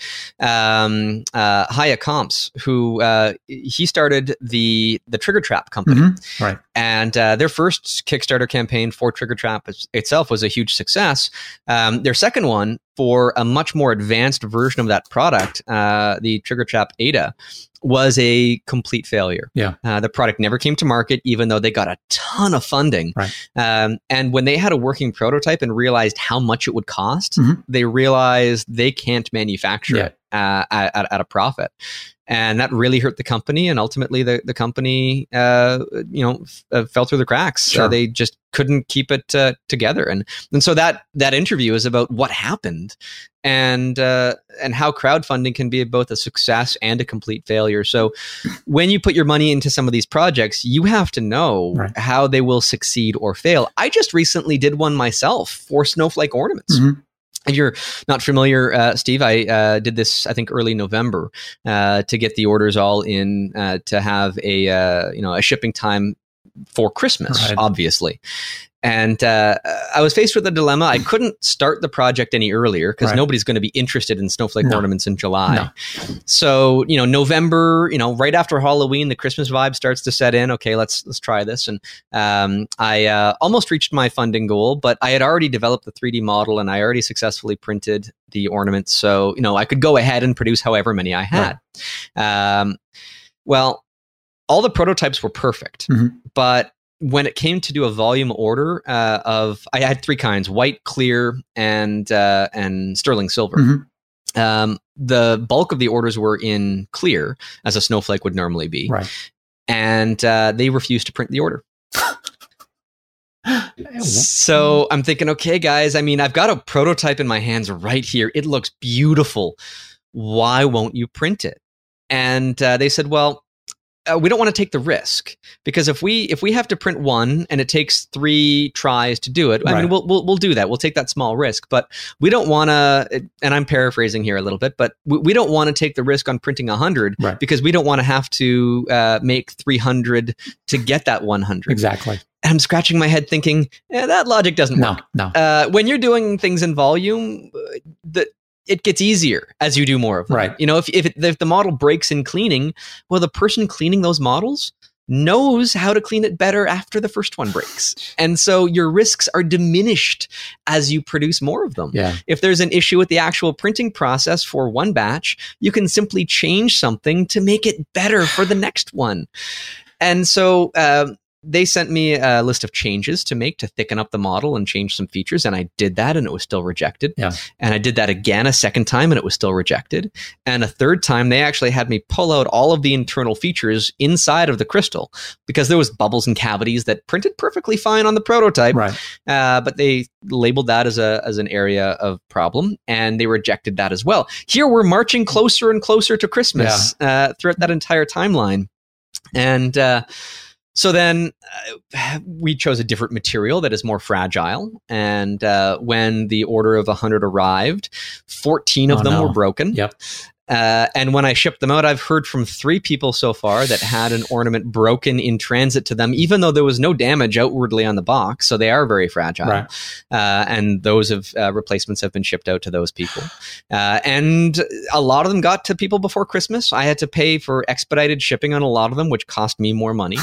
[SPEAKER 1] um, uh, Haya Comps, who uh, he started the the Trigger Trap company.
[SPEAKER 2] Mm-hmm. Right.
[SPEAKER 1] And uh, their first Kickstarter campaign for Trigger Trap itself was a huge success. Um, their second one, for a much more advanced version of that product, uh, the Trigger Trap Ada, was a complete failure.
[SPEAKER 2] Yeah.
[SPEAKER 1] Uh, the product never came to market, even though they got a ton of funding.
[SPEAKER 2] Right.
[SPEAKER 1] Um, and when they had a working prototype and realized how much it would cost,
[SPEAKER 2] mm-hmm.
[SPEAKER 1] they realized they can't manufacture
[SPEAKER 2] yeah.
[SPEAKER 1] it uh, at, at a profit. And that really hurt the company. And ultimately, the, the company, uh, you know, f- uh, fell through the cracks.
[SPEAKER 2] Sure.
[SPEAKER 1] Uh, they just couldn't keep it uh, together. And and so that that interview is about what happened and uh, and how crowdfunding can be both a success and a complete failure. So when you put your money into some of these projects, you have to know
[SPEAKER 2] right.
[SPEAKER 1] how they will succeed or fail. I just recently did one myself for snowflake ornaments.
[SPEAKER 2] Mm-hmm.
[SPEAKER 1] If you're not familiar, uh, Steve, I uh, did this, I think, early November uh, to get the orders all in uh, to have a uh, you know a shipping time for Christmas,
[SPEAKER 2] right.
[SPEAKER 1] obviously. And uh, I was faced with a dilemma. I couldn't start the project any earlier because
[SPEAKER 2] right.
[SPEAKER 1] nobody's going to be interested in snowflake
[SPEAKER 2] no.
[SPEAKER 1] ornaments in July.
[SPEAKER 2] No.
[SPEAKER 1] So, you know, November, you know, right after Halloween, the Christmas vibe starts to set in. Okay, let's let's try this. And um, I uh, almost reached my funding goal, but I had already developed the three D model and I already successfully printed the ornaments. So, you know, I could go ahead and produce however many I had. Right. Um, well, all the prototypes were perfect,
[SPEAKER 2] mm-hmm.
[SPEAKER 1] but when it came to do a volume order uh, of, I had three kinds: white, clear, and uh, and sterling silver.
[SPEAKER 2] Mm-hmm.
[SPEAKER 1] Um, the bulk of the orders were in clear, as a snowflake would normally be,
[SPEAKER 2] right.
[SPEAKER 1] and uh, they refused to print the order. So I'm thinking, okay, guys, I mean, I've got a prototype in my hands right here. It looks beautiful. Why won't you print it? And uh, they said, well, Uh, we don't want to take the risk, because if we if we have to print one and it takes three tries to do it, I
[SPEAKER 2] right.
[SPEAKER 1] mean, we'll, we'll we'll do that. We'll take that small risk, but we don't want to. And I'm paraphrasing here a little bit, but we, we don't want to take the risk on printing a hundred
[SPEAKER 2] right.
[SPEAKER 1] because we don't want to have to uh, make three hundred to get that one hundred.
[SPEAKER 2] Exactly.
[SPEAKER 1] And I'm scratching my head thinking, eh, that logic doesn't
[SPEAKER 2] no,
[SPEAKER 1] work.
[SPEAKER 2] No,
[SPEAKER 1] uh, when you're doing things in volume, the, it gets easier as you do more of them.
[SPEAKER 2] Right.
[SPEAKER 1] You know, if, if, it, if the model breaks in cleaning, well, the person cleaning those models knows how to clean it better after the first one breaks. And so your risks are diminished as you produce more of them.
[SPEAKER 2] Yeah.
[SPEAKER 1] If there's an issue with the actual printing process for one batch, you can simply change something to make it better for the next one. And so uh, they sent me a list of changes to make to thicken up the model and change some features. And I did that and it was still rejected.
[SPEAKER 2] Yeah.
[SPEAKER 1] And I did that again a second time and it was still rejected. And a third time, they actually had me pull out all of the internal features inside of the crystal because there was bubbles and cavities that printed perfectly fine on the prototype.
[SPEAKER 2] Right.
[SPEAKER 1] Uh, but they labeled that as a as an area of problem and they rejected that as well. Here we're marching closer and closer to Christmas yeah. uh, throughout that entire timeline. And uh, so then uh, we chose a different material that is more fragile. And uh, when the order of one hundred arrived, fourteen of
[SPEAKER 2] oh,
[SPEAKER 1] them
[SPEAKER 2] no.
[SPEAKER 1] were broken.
[SPEAKER 2] Yep.
[SPEAKER 1] Uh, and when I shipped them out, I've heard from three people so far that had an ornament broken in transit to them, even though there was no damage outwardly on the box. So they are very fragile.
[SPEAKER 2] Right.
[SPEAKER 1] Uh, and those of uh, replacements have been shipped out to those people. Uh, and a lot of them got to people before Christmas. I had to pay for expedited shipping on a lot of them, which cost me more money.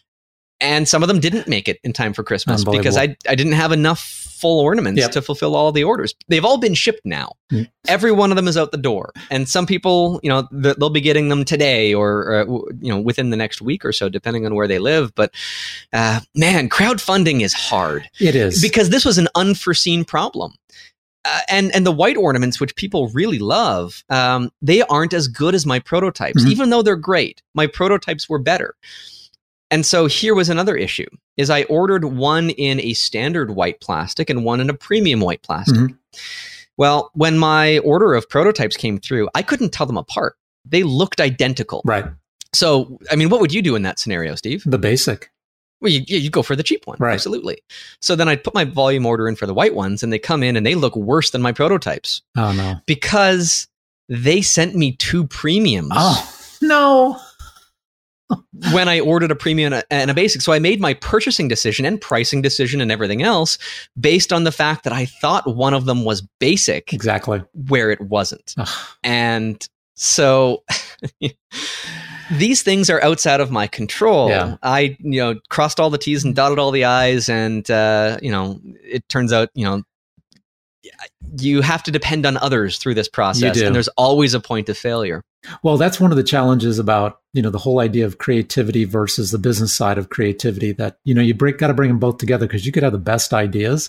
[SPEAKER 1] And some of them didn't make it in time for Christmas because I, I didn't have enough full ornaments yep. to fulfill all the orders. They've all been shipped now. Mm. Every one of them is out the door. And some people, you know, they'll be getting them today or, uh, you know, within the next week or so, depending on where they live. But uh, man, crowdfunding is hard.
[SPEAKER 2] It is.
[SPEAKER 1] Because this was an unforeseen problem. Uh, and and the white ornaments, which people really love, um, they aren't as good as my prototypes, mm-hmm. even though they're great. My prototypes were better. And so here was another issue, is I ordered one in a standard white plastic and one in a premium white plastic. Mm-hmm. Well, when my order of prototypes came through, I couldn't tell them apart. They looked identical.
[SPEAKER 2] Right.
[SPEAKER 1] So, I mean, what would you do in that scenario, Steve?
[SPEAKER 2] The basic.
[SPEAKER 1] Well, you, you go for the cheap one.
[SPEAKER 2] Right.
[SPEAKER 1] Absolutely. So then I'd put my volume order in for the white ones and they come in and they look worse than my prototypes.
[SPEAKER 2] Oh, no.
[SPEAKER 1] Because they sent me two premiums.
[SPEAKER 2] Oh, no.
[SPEAKER 1] When I ordered a premium and a basic. So I made my purchasing decision and pricing decision and everything else based on the fact that I thought one of them was basic.
[SPEAKER 2] Exactly.
[SPEAKER 1] Where it wasn't. And so these things are outside of my control.
[SPEAKER 2] Yeah.
[SPEAKER 1] I, you know, crossed all the T's and dotted all the I's. And, uh, you know, it turns out, you know, you have to depend on others through this process. And there's always a point of failure.
[SPEAKER 2] Well, that's one of the challenges about, you know, the whole idea of creativity versus the business side of creativity, that, you know, you break, got to bring them both together because you could have the best ideas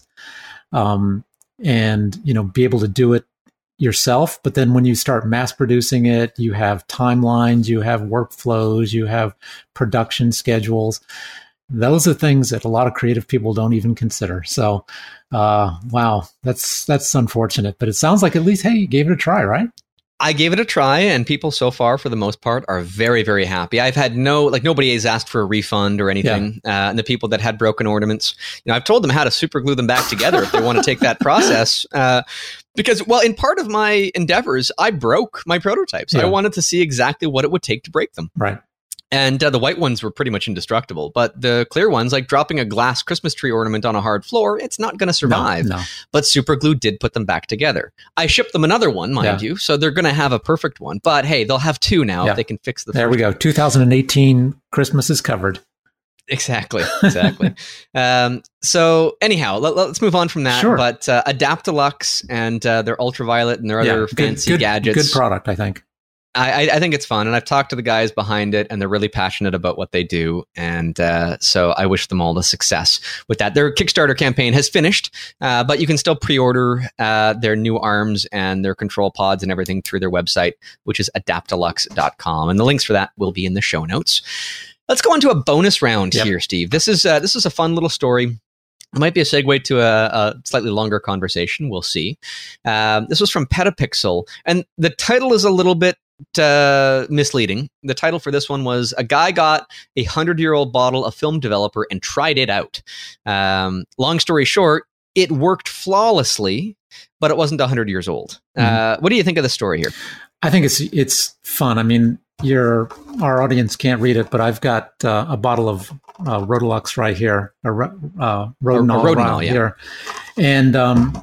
[SPEAKER 2] um, and, you know, be able to do it yourself. But then when you start mass producing it, you have timelines, you have workflows, you have production schedules. Those are things that a lot of creative people don't even consider. So, uh, wow, that's that's unfortunate. But it sounds like at least, hey, you gave it a try, right?
[SPEAKER 1] I gave it a try, and people so far, for the most part, are very, very happy. I've had no, like, nobody has asked for a refund or anything. Yeah. Uh, and the people that had broken ornaments, you know, I've told them how to super glue them back together if they want to take that process. Uh, because, well, in part of my endeavors, I broke my prototypes. Yeah. I wanted to see exactly what it would take to break them.
[SPEAKER 2] Right.
[SPEAKER 1] And uh, the white ones were pretty much indestructible. But the clear ones, like dropping a glass Christmas tree ornament on a hard floor, it's not going to survive.
[SPEAKER 2] No, no.
[SPEAKER 1] But super glue did put them back together. I shipped them another one, mind yeah. you. So they're going to have a perfect one. But hey, they'll have two now yeah. if they can fix the
[SPEAKER 2] There
[SPEAKER 1] first
[SPEAKER 2] we go.
[SPEAKER 1] one.
[SPEAKER 2] two thousand eighteen Christmas is covered.
[SPEAKER 1] Exactly. Exactly. um, so anyhow, let, let's move on from that.
[SPEAKER 2] Sure.
[SPEAKER 1] But uh, Adaptalux and uh, their ultraviolet and their yeah, other
[SPEAKER 2] good,
[SPEAKER 1] fancy
[SPEAKER 2] good,
[SPEAKER 1] gadgets.
[SPEAKER 2] Good product, I think.
[SPEAKER 1] I, I think it's fun, and I've talked to the guys behind it, and they're really passionate about what they do, and uh, so I wish them all the success with that. Their Kickstarter campaign has finished, uh, but you can still pre-order uh, their new arms and their control pods and everything through their website, which is adaptalux dot com, and the links for that will be in the show notes. Let's go on to a bonus round yep. here, Steve. This is uh, this is a fun little story. It might be a segue to a, a slightly longer conversation. We'll see. Um, this was from Petapixel, and the title is a little bit Uh, misleading. The title for this one was "A Guy Got a Hundred-Year-Old Bottle of Film Developer and Tried It Out." Um, long story short, it worked flawlessly, but it wasn't a hundred years old. Mm-hmm. Uh, what do you think of the story here?
[SPEAKER 2] I think it's it's fun. I mean, your our audience can't read it, but I've got uh, a bottle of uh, Rodilux right here, a uh, Rodinal,
[SPEAKER 1] a Rodinal yeah.
[SPEAKER 2] here, and um,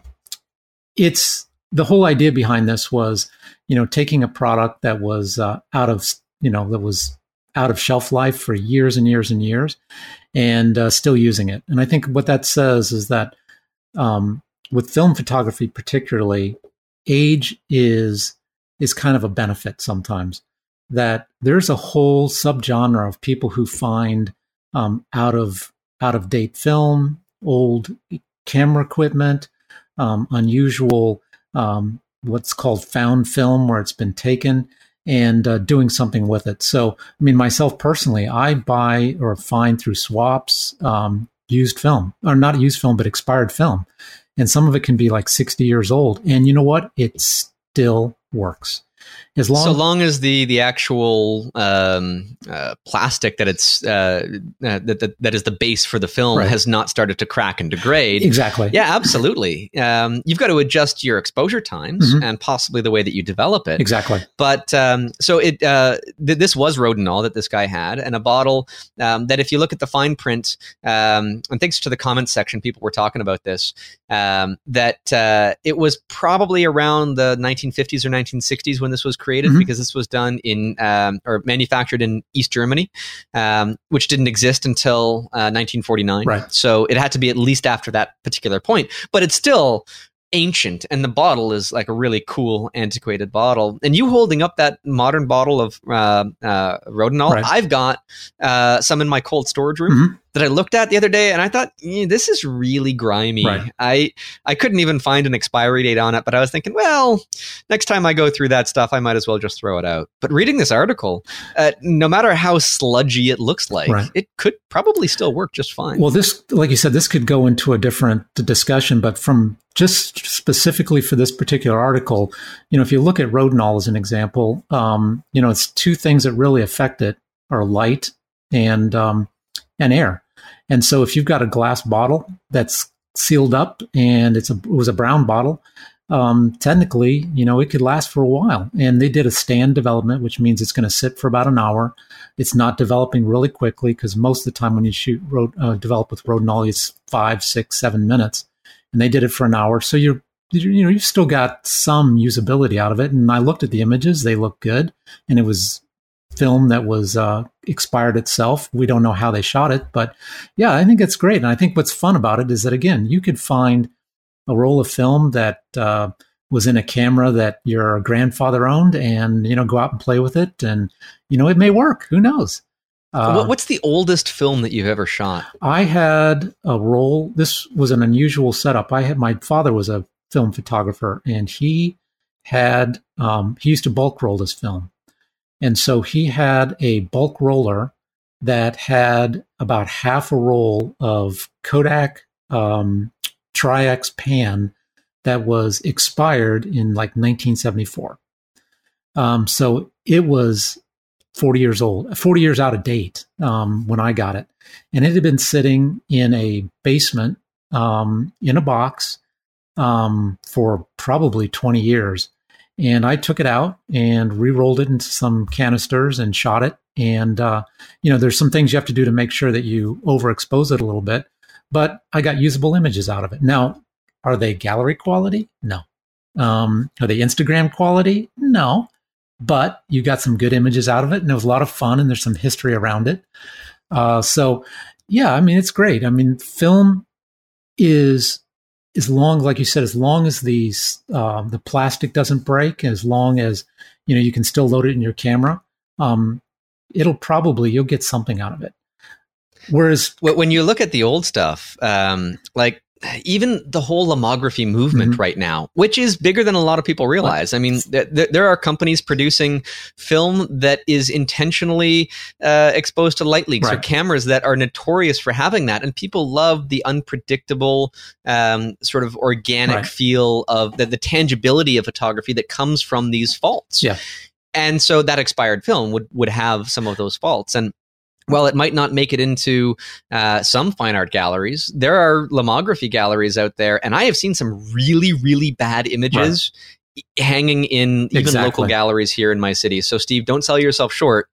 [SPEAKER 2] it's the whole idea behind this was, you know, taking a product that was uh, out of you know that was out of shelf life for years and years and years, and uh, still using it. And I think what that says is that um, with film photography, particularly, age is is kind of a benefit sometimes. That there's a whole subgenre of people who find um, out of out of date film, old camera equipment, um, unusual um, what's called found film, where it's been taken, and uh, doing something with it. So, I mean, myself personally, I buy or find through swaps um, used film, or not used film, but expired film, and some of it can be like sixty years old. And you know what? It still works. As long,
[SPEAKER 1] so long as the the actual um, uh, plastic that it's uh, uh, that, that that is the base for the film right. has not started to crack and degrade.
[SPEAKER 2] Exactly.
[SPEAKER 1] Yeah, absolutely. Um, you've got to adjust your exposure times mm-hmm. and possibly the way that you develop it.
[SPEAKER 2] Exactly.
[SPEAKER 1] But um, so it uh, th- this was Rodinal that this guy had, and a bottle um, that if you look at the fine print, um, and thanks to the comments section, people were talking about this, um, that uh, it was probably around the nineteen fifties or nineteen sixties when this was created, mm-hmm. because this was done in um, or manufactured in East Germany, um, which didn't exist until uh, nineteen forty-nine.
[SPEAKER 2] Right.
[SPEAKER 1] So it had to be at least after that particular point, but it's still ancient, and the bottle is like a really cool antiquated bottle. And you holding up that modern bottle of uh, uh, Rodinal, right. I've got uh, some in my cold storage room mm-hmm. that I looked at the other day, and I thought, eh, this is really grimy.
[SPEAKER 2] Right.
[SPEAKER 1] I I couldn't even find an expiry date on it, but I was thinking, well, next time I go through that stuff, I might as well just throw it out. But reading this article, uh, no matter how sludgy it looks like,
[SPEAKER 2] right.
[SPEAKER 1] it could probably still work just fine.
[SPEAKER 2] Well, this, like you said, this could go into a different discussion, but from just specifically for this particular article, you know, if you look at Rodinal as an example, um, you know, it's two things that really affect it are light and um, and air. And so if you've got a glass bottle that's sealed up and it's a, it was a brown bottle, um, technically, you know, it could last for a while. And they did a stand development, which means it's going to sit for about an hour. It's not developing really quickly, because most of the time when you shoot road, uh, develop with Rodinal, it's five, six, seven minutes. And they did it for an hour. So you're, you know, you've still got some usability out of it. And I looked at the images, they look good. And it was film that was uh, expired itself. We don't know how they shot it, but yeah, I think it's great. And I think what's fun about it is that, again, you could find a roll of film that uh, was in a camera that your grandfather owned, and, you know, go out and play with it. And, you know, it may work. Who knows?
[SPEAKER 1] Uh, What's the oldest film that you've ever shot?
[SPEAKER 2] I had a roll. This was an unusual setup. I had, my father was a film photographer, and he had, um, he used to bulk roll this film. And so he had a bulk roller that had about half a roll of Kodak um, Tri-X pan that was expired in like nineteen seventy-four. Um, so it was forty years old, forty years out of date um, when I got it. And it had been sitting in a basement um, in a box um, for probably twenty years. And I took it out and re-rolled it into some canisters and shot it. And, uh, you know, there's some things you have to do to make sure that you overexpose it a little bit. But I got usable images out of it. Now, are they gallery quality? No. Um, are they Instagram quality? No. But you got some good images out of it, and it was a lot of fun, and there's some history around it. Uh, so, yeah, I mean, it's great. I mean, film is, as long, like you said, as long as these uh, the plastic doesn't break, as long as, you know, you can still load it in your camera, um, it'll probably, you'll get something out of it. Whereas
[SPEAKER 1] when you look at the old stuff, um, like even the whole lomography movement mm-hmm. right now, which is bigger than a lot of people realize. I mean, th- th- there are companies producing film that is intentionally uh, exposed to light leaks, right. or cameras that are notorious for having that. And people love the unpredictable, um, sort of organic right. feel of the, the tangibility of photography that comes from these faults.
[SPEAKER 2] Yeah.
[SPEAKER 1] And so that expired film would, would have some of those faults. And while it might not make it into uh, some fine art galleries, there are lomography galleries out there, and I have seen some really, really bad images hanging in even
[SPEAKER 2] Exactly.
[SPEAKER 1] local galleries here in my city. So Steve, don't sell yourself short.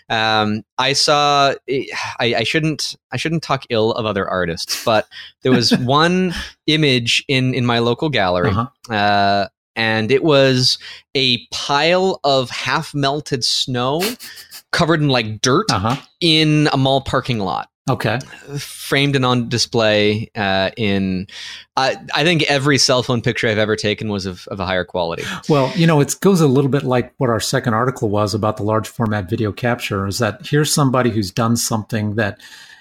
[SPEAKER 1] Um, I saw, I, I shouldn't, I shouldn't talk ill of other artists, but there was one image in, in my local gallery, uh-huh. uh, and it was a pile of half melted snow covered in like dirt uh-huh. in a mall parking lot.
[SPEAKER 2] Okay.
[SPEAKER 1] Framed and on display uh, in, uh, I think every cell phone picture I've ever taken was of, of a higher quality.
[SPEAKER 2] Well, you know, it goes a little bit like what our second article was about the large format video capture, is that here's somebody who's done something that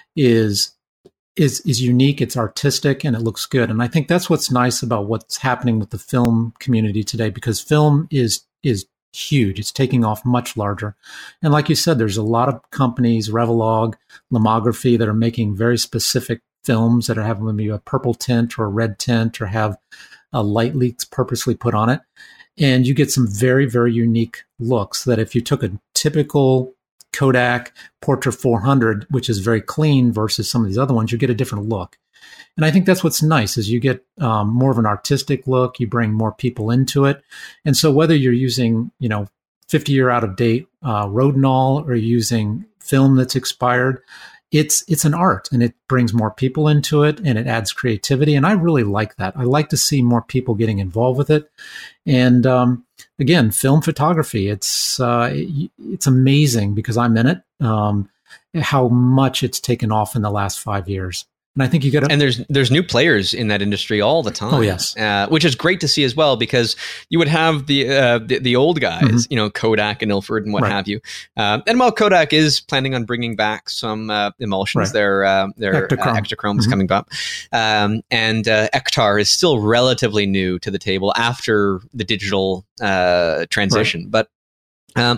[SPEAKER 2] is is is unique, it's artistic, and it looks good. And I think that's what's nice about what's happening with the film community today, because film is is huge. It's taking off much larger. And like you said, there's a lot of companies, Revelog, Lomography, that are making very specific films that are having maybe a purple tint or a red tint or have a light leaks purposely put on it. And you get some very, very unique looks that if you took a typical Kodak Portra four hundred, which is very clean, versus some of these other ones, you get a different look. And I think that's what's nice, is you get um, more of an artistic look. You bring more people into it. And so whether you're using, you know, fifty year out of date uh, Rodinal or using film that's expired, it's it's an art, and it brings more people into it, and it adds creativity. And I really like that. I like to see more people getting involved with it. And um, again, film photography, it's uh, it's amazing, because I'm in it, um, how much it's taken off in the last five years. And I think you got to,
[SPEAKER 1] and there's there's new players in that industry all the time.
[SPEAKER 2] Oh yes,
[SPEAKER 1] uh, which is great to see as well, because you would have the uh, the, the old guys, mm-hmm. you know, Kodak and Ilford and what right. have you. Uh, and while Kodak is planning on bringing back some uh, emulsions, right. their uh, their Ektachrome, uh, Ektachrome is mm-hmm. coming up, um, and uh, Ektar is still relatively new to the table after the digital uh, transition, right. but. Um,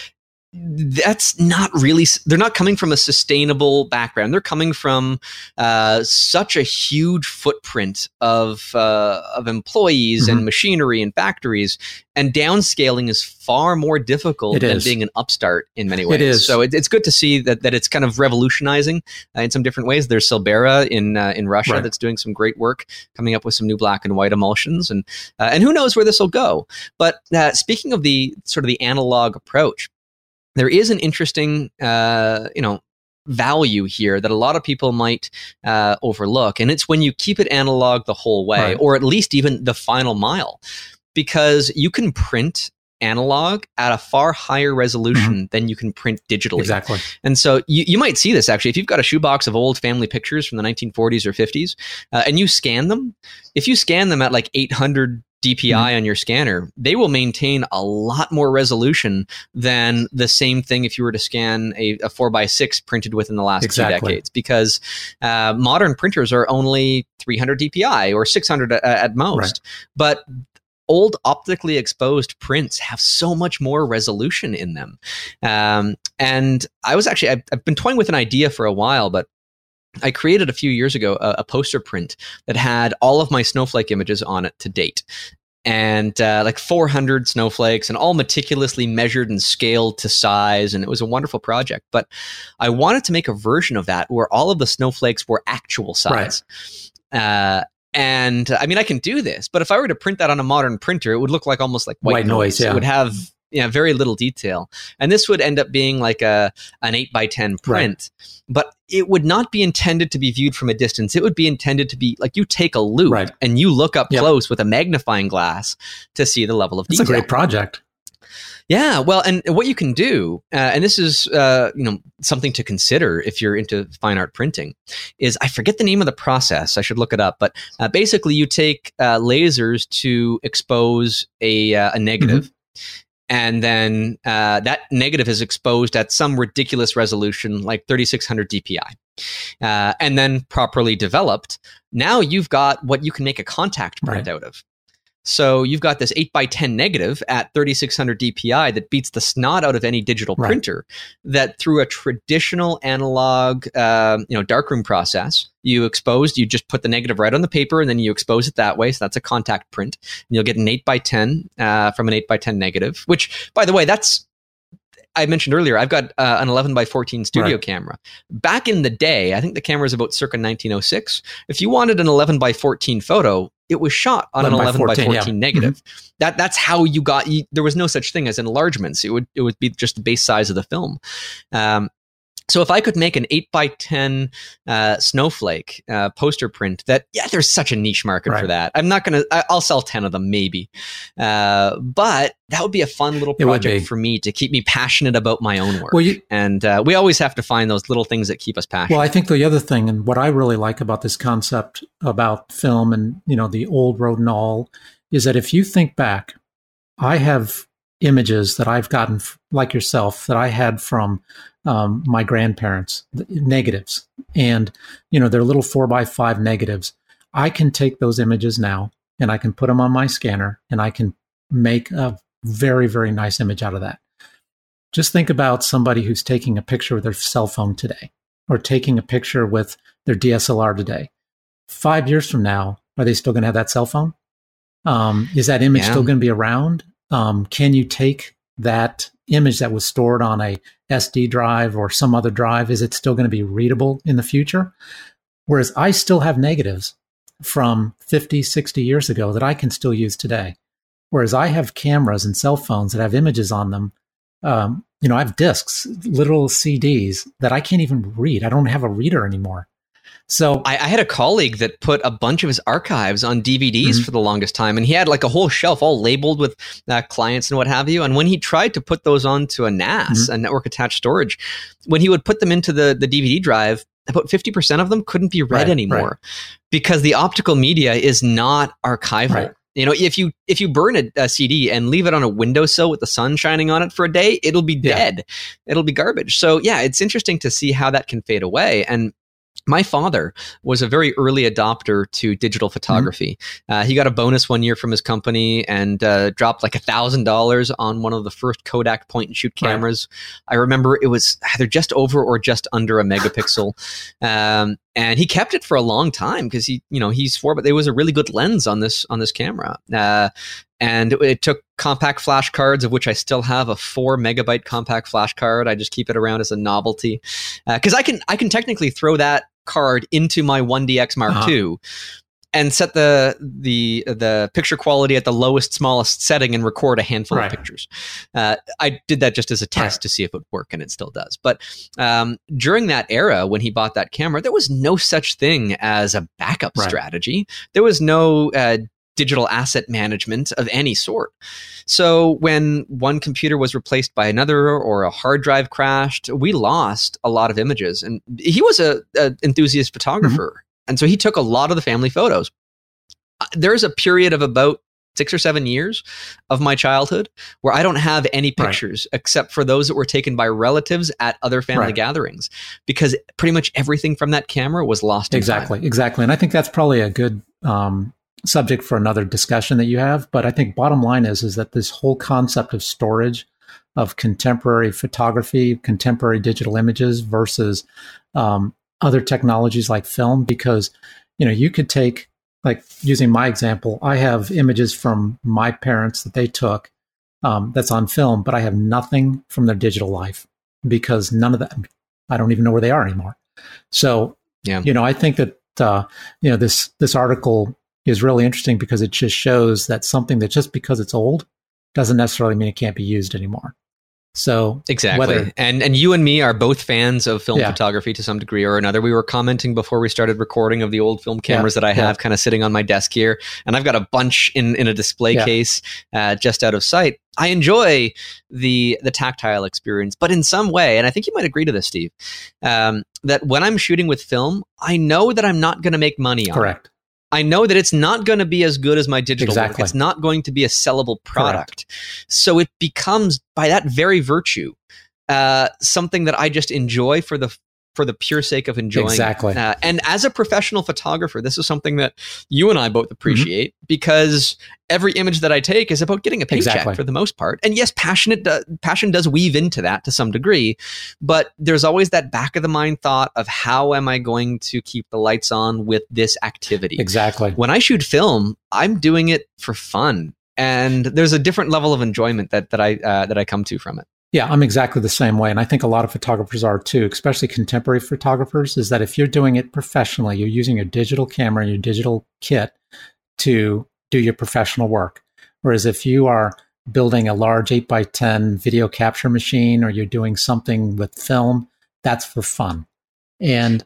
[SPEAKER 1] That's not really, they're not coming from a sustainable background. They're coming from uh, such a huge footprint of uh, of employees mm-hmm. and machinery and factories. And downscaling is far more difficult than being an upstart in many ways.
[SPEAKER 2] It is.
[SPEAKER 1] So it, it's good to see that that it's kind of revolutionizing uh, in some different ways. There's Silbera in uh, in Russia right. that's doing some great work, coming up with some new black and white emulsions. And, uh, and who knows where this will go. But uh, speaking of the sort of the analog approach, there is an interesting, uh, you know, value here that a lot of people might uh, overlook, and it's when you keep it analog the whole way, right. or at least even the final mile, because you can print analog at a far higher resolution mm-hmm. than you can print digitally.
[SPEAKER 2] Exactly.
[SPEAKER 1] And so you, you might see this actually if you've got a shoebox of old family pictures from the nineteen forties or fifties, uh, and you scan them. If you scan them at like eight hundred D P I mm-hmm. on your scanner, they will maintain a lot more resolution than the same thing if you were to scan a, a four by six printed within the last exactly. two decades, because uh, modern printers are only three hundred D P I or six hundred at, at most. Right. But old optically exposed prints have so much more resolution in them. Um, and I was actually, I've, I've been toying with an idea for a while, but I created a few years ago a, a poster print that had all of my snowflake images on it to date. And uh, like four hundred snowflakes, and all meticulously measured and scaled to size. And it was a wonderful project. But I wanted to make a version of that where all of the snowflakes were actual size. Right. Uh, and I mean, I can do this, but if I were to print that on a modern printer, it would look like almost like white,
[SPEAKER 2] white noise.
[SPEAKER 1] noise.
[SPEAKER 2] Yeah.
[SPEAKER 1] It would have you know, very little detail. And this would end up being like a an eight by ten print. Right. But it would not be intended to be viewed from a distance. It would be intended to be like you take a loop right. and you look up yep. close with a magnifying glass to see the level of detail.
[SPEAKER 2] It's a great project.
[SPEAKER 1] Yeah, well, and what you can do, uh, and this is uh, you know something to consider if you're into fine art printing, is I forget the name of the process. I should look it up. But uh, basically, you take uh, lasers to expose a, uh, a negative. Mm-hmm. And then uh, that negative is exposed at some ridiculous resolution, like thirty-six hundred D P I. Uh, and then properly developed, now you've got what you can make a contact print right. out of. So you've got this eight by ten negative at thirty-six hundred D P I that beats the snot out of any digital right. printer, that through a traditional analog uh, you know, darkroom process, you exposed, you just put the negative right on the paper and then you expose it that way. So that's a contact print. And you'll get an eight by ten uh, from an eight by ten negative, which, by the way, that's, I mentioned earlier, I've got uh, an eleven by fourteen studio right. camera. Back in the day, I think the camera is about circa nineteen oh six. If you wanted an eleven by fourteen photo, it was shot on an eleven by fourteen, yeah. negative.
[SPEAKER 2] Mm-hmm.
[SPEAKER 1] That that's how you got. You, there was no such thing as enlargements. It would it would be just the base size of the film. Um, So if I could make an eight by ten uh, snowflake uh, poster print that, yeah, there's such a niche market right. for that. I'm not going to, I'll sell ten of them maybe. Uh, but that would be a fun little project for me to keep me passionate about my own work. Well, you, and uh, we always have to find those little things that keep us passionate.
[SPEAKER 2] Well, I think the other thing, and what I really like about this concept about film and, you know, the old road and all, is that if you think back, I have images that I've gotten, like yourself, that I had from um, my grandparents, negatives, and you know they're little four by five negatives. I can take those images now and I can put them on my scanner and I can make a very, very nice image out of that. Just think about somebody who's taking a picture with their cell phone today, or taking a picture with their D S L R today. Five years from now, are they still going to have that cell phone? Um, is that image yeah. still going to be around? Um, can you take that image that was stored on a S D drive or some other drive? Is it still going to be readable in the future? Whereas I still have negatives from fifty, sixty years ago that I can still use today. Whereas I have cameras and cell phones that have images on them. Um, you know, I have discs, literal C Ds that I can't even read. I don't have a reader anymore. So
[SPEAKER 1] I, I had a colleague that put a bunch of his archives on D V Ds mm-hmm. for the longest time, and he had like a whole shelf all labeled with uh, clients and what have you. And when he tried to put those onto a N A S, mm-hmm. a network attached storage, when he would put them into the, the D V D drive, about fifty percent of them couldn't be read right, anymore right. because the optical media is not archival. Right. You know, if you if you burn a, a C D and leave it on a windowsill with the sun shining on it for a day, it'll be dead. Yeah. It'll be garbage. So yeah, it's interesting to see how that can fade away. And my father was a very early adopter to digital photography. Mm-hmm. Uh, he got a bonus one year from his company and uh, dropped like a thousand dollars on one of the first Kodak point and shoot cameras. Right. I remember it was either just over or just under a megapixel. um, and he kept it for a long time because he, you know, he's for, but there was a really good lens on this on this camera. Uh, And it, it took compact flash cards, of which I still have a four megabyte compact flash card. I just keep it around as a novelty because uh, I can I can technically throw that card into my one D X Mark uh-huh. two and set the the the picture quality at the lowest, smallest setting and record a handful right. of pictures. Uh, I did that just as a test right. to see if it would work, and it still does. But um, during that era, when he bought that camera, there was no such thing as a backup right. strategy. There was no uh, digital asset management of any sort. So when one computer was replaced by another or a hard drive crashed, we lost a lot of images. And he was a, a enthusiast photographer. Mm-hmm. And so he took a lot of the family photos. There's a period of about six or seven years of my childhood where I don't have any pictures right. except for those that were taken by relatives at other family right. gatherings, because pretty much everything from that camera was lost in
[SPEAKER 2] Exactly,
[SPEAKER 1] time.
[SPEAKER 2] exactly. And I think that's probably a good um, subject for another discussion that you have. But I think bottom line is, is that this whole concept of storage of contemporary photography, contemporary digital images versus um, other technologies like film, because, you know, you could take, like using my example, I have images from my parents that they took um, that's on film, but I have nothing from their digital life because none of that, I don't even know where they are anymore. So, yeah. you know, I think that, uh, you know, this, this article is really interesting because it just shows that something that just because it's old doesn't necessarily mean it can't be used anymore. So
[SPEAKER 1] exactly.
[SPEAKER 2] Whether,
[SPEAKER 1] and and you and me are both fans of film
[SPEAKER 2] yeah.
[SPEAKER 1] photography to some degree or another. We were commenting before we started recording of the old film cameras yeah. that I have yeah. kind of sitting on my desk here. And I've got a bunch in, in a display yeah. case uh, just out of sight. I enjoy the the tactile experience, but in some way, and I think you might agree to this, Steve, um, that when I'm shooting with film, I know that I'm not going to make money on
[SPEAKER 2] Correct.
[SPEAKER 1] it. I know that it's not going to be as good as my digital
[SPEAKER 2] exactly.
[SPEAKER 1] work. It's not going to be a sellable product. Correct. So it becomes, by that very virtue, uh, something that I just enjoy for the for the pure sake of enjoying
[SPEAKER 2] exactly.
[SPEAKER 1] it. Uh, and as a professional photographer, this is something that you and I both appreciate mm-hmm. because every image that I take is about getting a paycheck
[SPEAKER 2] exactly.
[SPEAKER 1] for the most part. And yes, passionate do, passion does weave into that to some degree, but there's always that back of the mind thought of how am I going to keep the lights on with this activity?
[SPEAKER 2] Exactly.
[SPEAKER 1] When I shoot film, I'm doing it for fun. And there's a different level of enjoyment that, that I uh, that I come to from it.
[SPEAKER 2] Yeah, I'm exactly the same way. And I think a lot of photographers are too, especially contemporary photographers, is that if you're doing it professionally, you're using your digital camera, your digital kit to do your professional work. Whereas if you are building a large eight by ten video capture machine, or you're doing something with film, that's for fun. And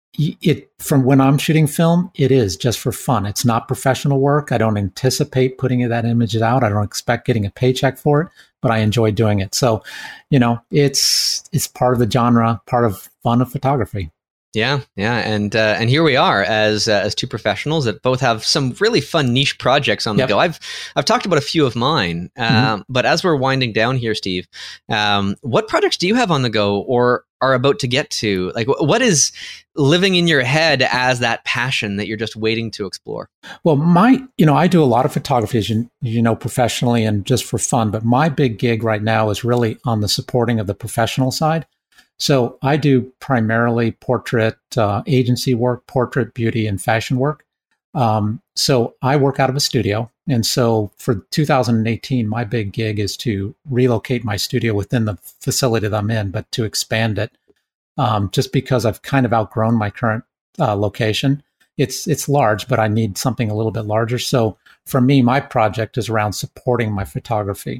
[SPEAKER 2] it, from when I'm shooting film, it is just for fun. It's not professional work. I don't anticipate putting that image out. I don't expect getting a paycheck for it, but I enjoy doing it. So, you know, it's it's part of the genre, part of fun of photography.
[SPEAKER 1] Yeah, yeah, and uh, and here we are as uh, as two professionals that both have some really fun niche projects on the yep. go. I've I've talked about a few of mine, um, mm-hmm. but as we're winding down here, Steve, um, what projects do you have on the go or are about to get to? Like, what is living in your head as that passion that you're just waiting to explore?
[SPEAKER 2] Well, my, you know, I do a lot of photography, as you, you know, professionally and just for fun, but my big gig right now is really on the supporting of the professional side. So I do primarily portrait uh, agency work, portrait, beauty, and fashion work. Um, so I work out of a studio. And so for two thousand eighteen, my big gig is to relocate my studio within the facility that I'm in, but to expand it um, just because I've kind of outgrown my current uh, location. It's it's large, but I need something a little bit larger. So for me, my project is around supporting my photography.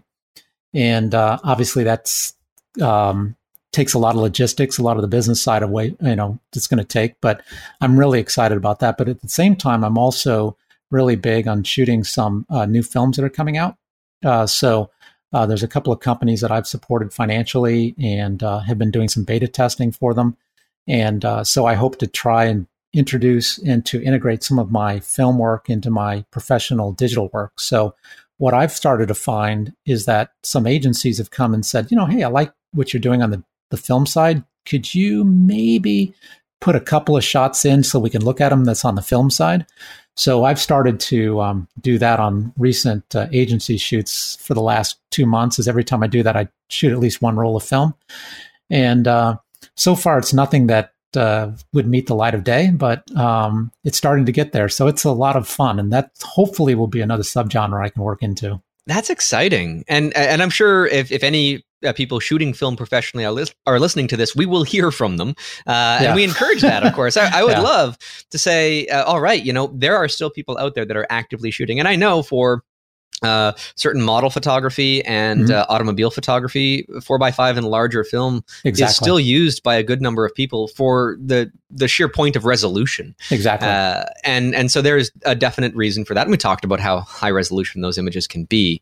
[SPEAKER 2] And uh, obviously that's... Um, takes a lot of logistics, a lot of the business side of way, you know, it's going to take, but I'm really excited about that. But at the same time, I'm also really big on shooting some uh, new films that are coming out. Uh, so uh, there's a couple of companies that I've supported financially and uh, have been doing some beta testing for them. And uh, so I hope to try and introduce and to integrate some of my film work into my professional digital work. So what I've started to find is that some agencies have come and said, you know, hey, I like what you're doing on the the film side. Could you maybe put a couple of shots in so we can look at them that's on the film side? So I've started to um, do that on recent uh, agency shoots for the last two months. Is every time I do that, I shoot at least one roll of film. And uh, so far, it's nothing that uh, would meet the light of day, but um, it's starting to get there. So it's a lot of fun. And that hopefully will be another subgenre I can work into.
[SPEAKER 1] That's exciting. And and I'm sure if, if any uh, people shooting film professionally are, lis- are listening to this, we will hear from them. Uh, yeah. And we encourage that, of course. I, I would yeah. love to say, uh, all right, you know, there are still people out there that are actively shooting. And I know for uh, certain model photography and mm-hmm. uh, automobile photography, four by five and larger film exactly. is still used by a good number of people for the the sheer point of resolution.
[SPEAKER 2] Exactly.
[SPEAKER 1] Uh, and and so there's a definite reason for that. And we talked about how high resolution those images can be.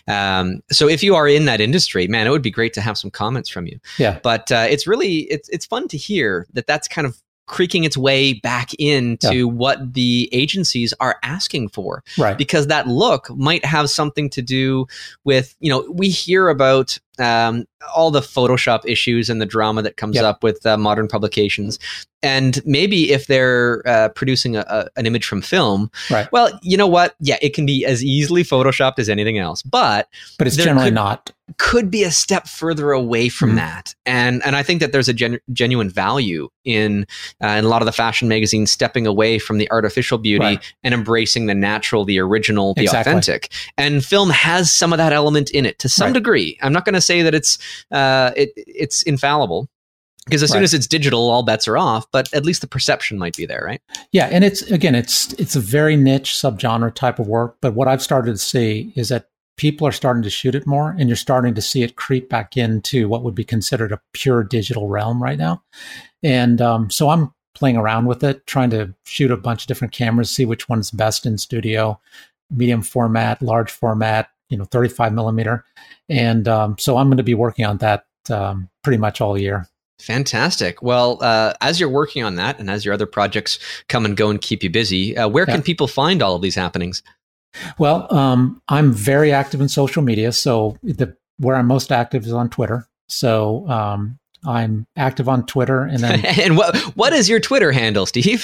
[SPEAKER 1] Um, so if you are in that industry, man, it would be great to have some comments from you.
[SPEAKER 2] Yeah.
[SPEAKER 1] But uh, it's really, it's it's fun to hear that that's kind of creaking its way back into yeah. what the agencies are asking for.
[SPEAKER 2] Right.
[SPEAKER 1] Because that look might have something to do with, you know, we hear about um, all the Photoshop issues and the drama that comes yep. up with uh, modern publications. And maybe if they're uh, producing a, a, an image from film,
[SPEAKER 2] right.
[SPEAKER 1] well, you know what? Yeah, it can be as easily Photoshopped as anything else. But
[SPEAKER 2] but it's generally
[SPEAKER 1] could,
[SPEAKER 2] not.
[SPEAKER 1] Could be a step further away from mm-hmm. that. And and I think that there's a gen- genuine value in, uh, in a lot of the fashion magazines stepping away from the artificial beauty right. and embracing the natural, the original, the exactly. authentic. And film has some of that element in it to some right. degree. I'm not going to say that it's uh, it it's infallible. Because as right. soon as it's digital, all bets are off, but at least the perception might be there, right?
[SPEAKER 2] Yeah, and it's, again, it's it's a very niche subgenre type of work, but what I've started to see is that people are starting to shoot it more, and you're starting to see it creep back into what would be considered a pure digital realm right now. And um, so I'm playing around with it, trying to shoot a bunch of different cameras, see which one's best in studio, medium format, large format, you know, thirty-five millimeter. And um, so I'm going to be working on that um, pretty much all year.
[SPEAKER 1] Fantastic. Well, uh, as you're working on that and as your other projects come and go and keep you busy, uh, where yeah. can people find all of these happenings?
[SPEAKER 2] Well, um, I'm very active in social media. So the where I'm most active is on Twitter. So um, I'm active on Twitter. And then
[SPEAKER 1] and what what is your Twitter handle, Steve?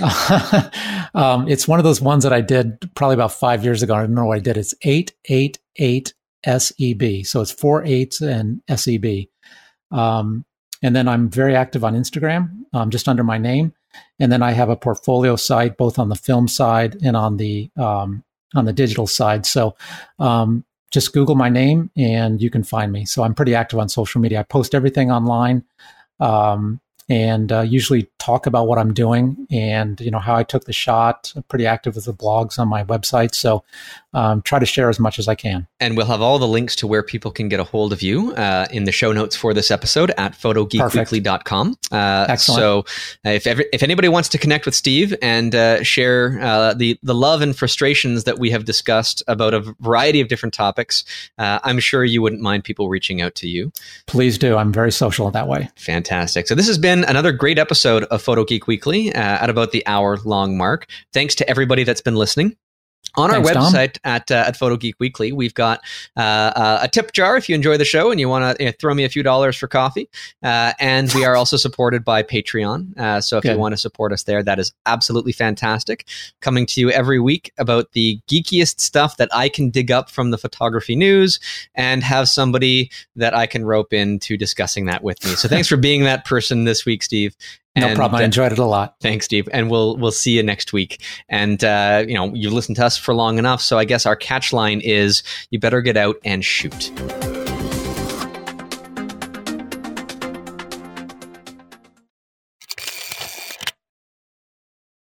[SPEAKER 2] um, it's one of those ones that I did probably about five years ago. I don't know what I did. It's eight eight eight S E B. So it's four eights and S E B. Um, And then I'm very active on Instagram, um, just under my name. And then I have a portfolio site, both on the film side and on the um, on the digital side. So um, just Google my name and you can find me. So I'm pretty active on social media. I post everything online. Um, and uh, usually talk about what I'm doing and, you know, how I took the shot. I'm pretty active with the blogs on my website. So um, try to share as much as I can.
[SPEAKER 1] And we'll have all the links to where people can get a hold of you uh, in the show notes for this episode at photo geek weekly dot com. Uh,
[SPEAKER 2] Excellent.
[SPEAKER 1] So uh, if every, if anybody wants to connect with Steve and uh, share uh, the, the love and frustrations that we have discussed about a variety of different topics, uh, I'm sure you wouldn't mind people reaching out to you.
[SPEAKER 2] Please do. I'm very social that way.
[SPEAKER 1] Fantastic. So this has been another great episode of Photo Geek Weekly uh, at about the hour long mark. Thanks to everybody that's been listening. On
[SPEAKER 2] Thanks,
[SPEAKER 1] our website
[SPEAKER 2] Tom.
[SPEAKER 1] at uh, at Photo Geek Weekly, we've got uh, uh, a tip jar if you enjoy the show and you want to you know, throw me a few dollars for coffee. Uh, and we are also supported by Patreon. Uh, so if Good. you want to support us there, that is absolutely fantastic. Coming to you every week about the geekiest stuff that I can dig up from the photography news and have somebody that I can rope into discussing that with me. So thanks for being that person this week, Steve.
[SPEAKER 2] No
[SPEAKER 1] and,
[SPEAKER 2] problem. I enjoyed it a lot.
[SPEAKER 1] Thanks, Steve. And we'll we'll see you next week. And uh, you know, you've listened to us for long enough, so I guess our catch line is: you better get out and shoot.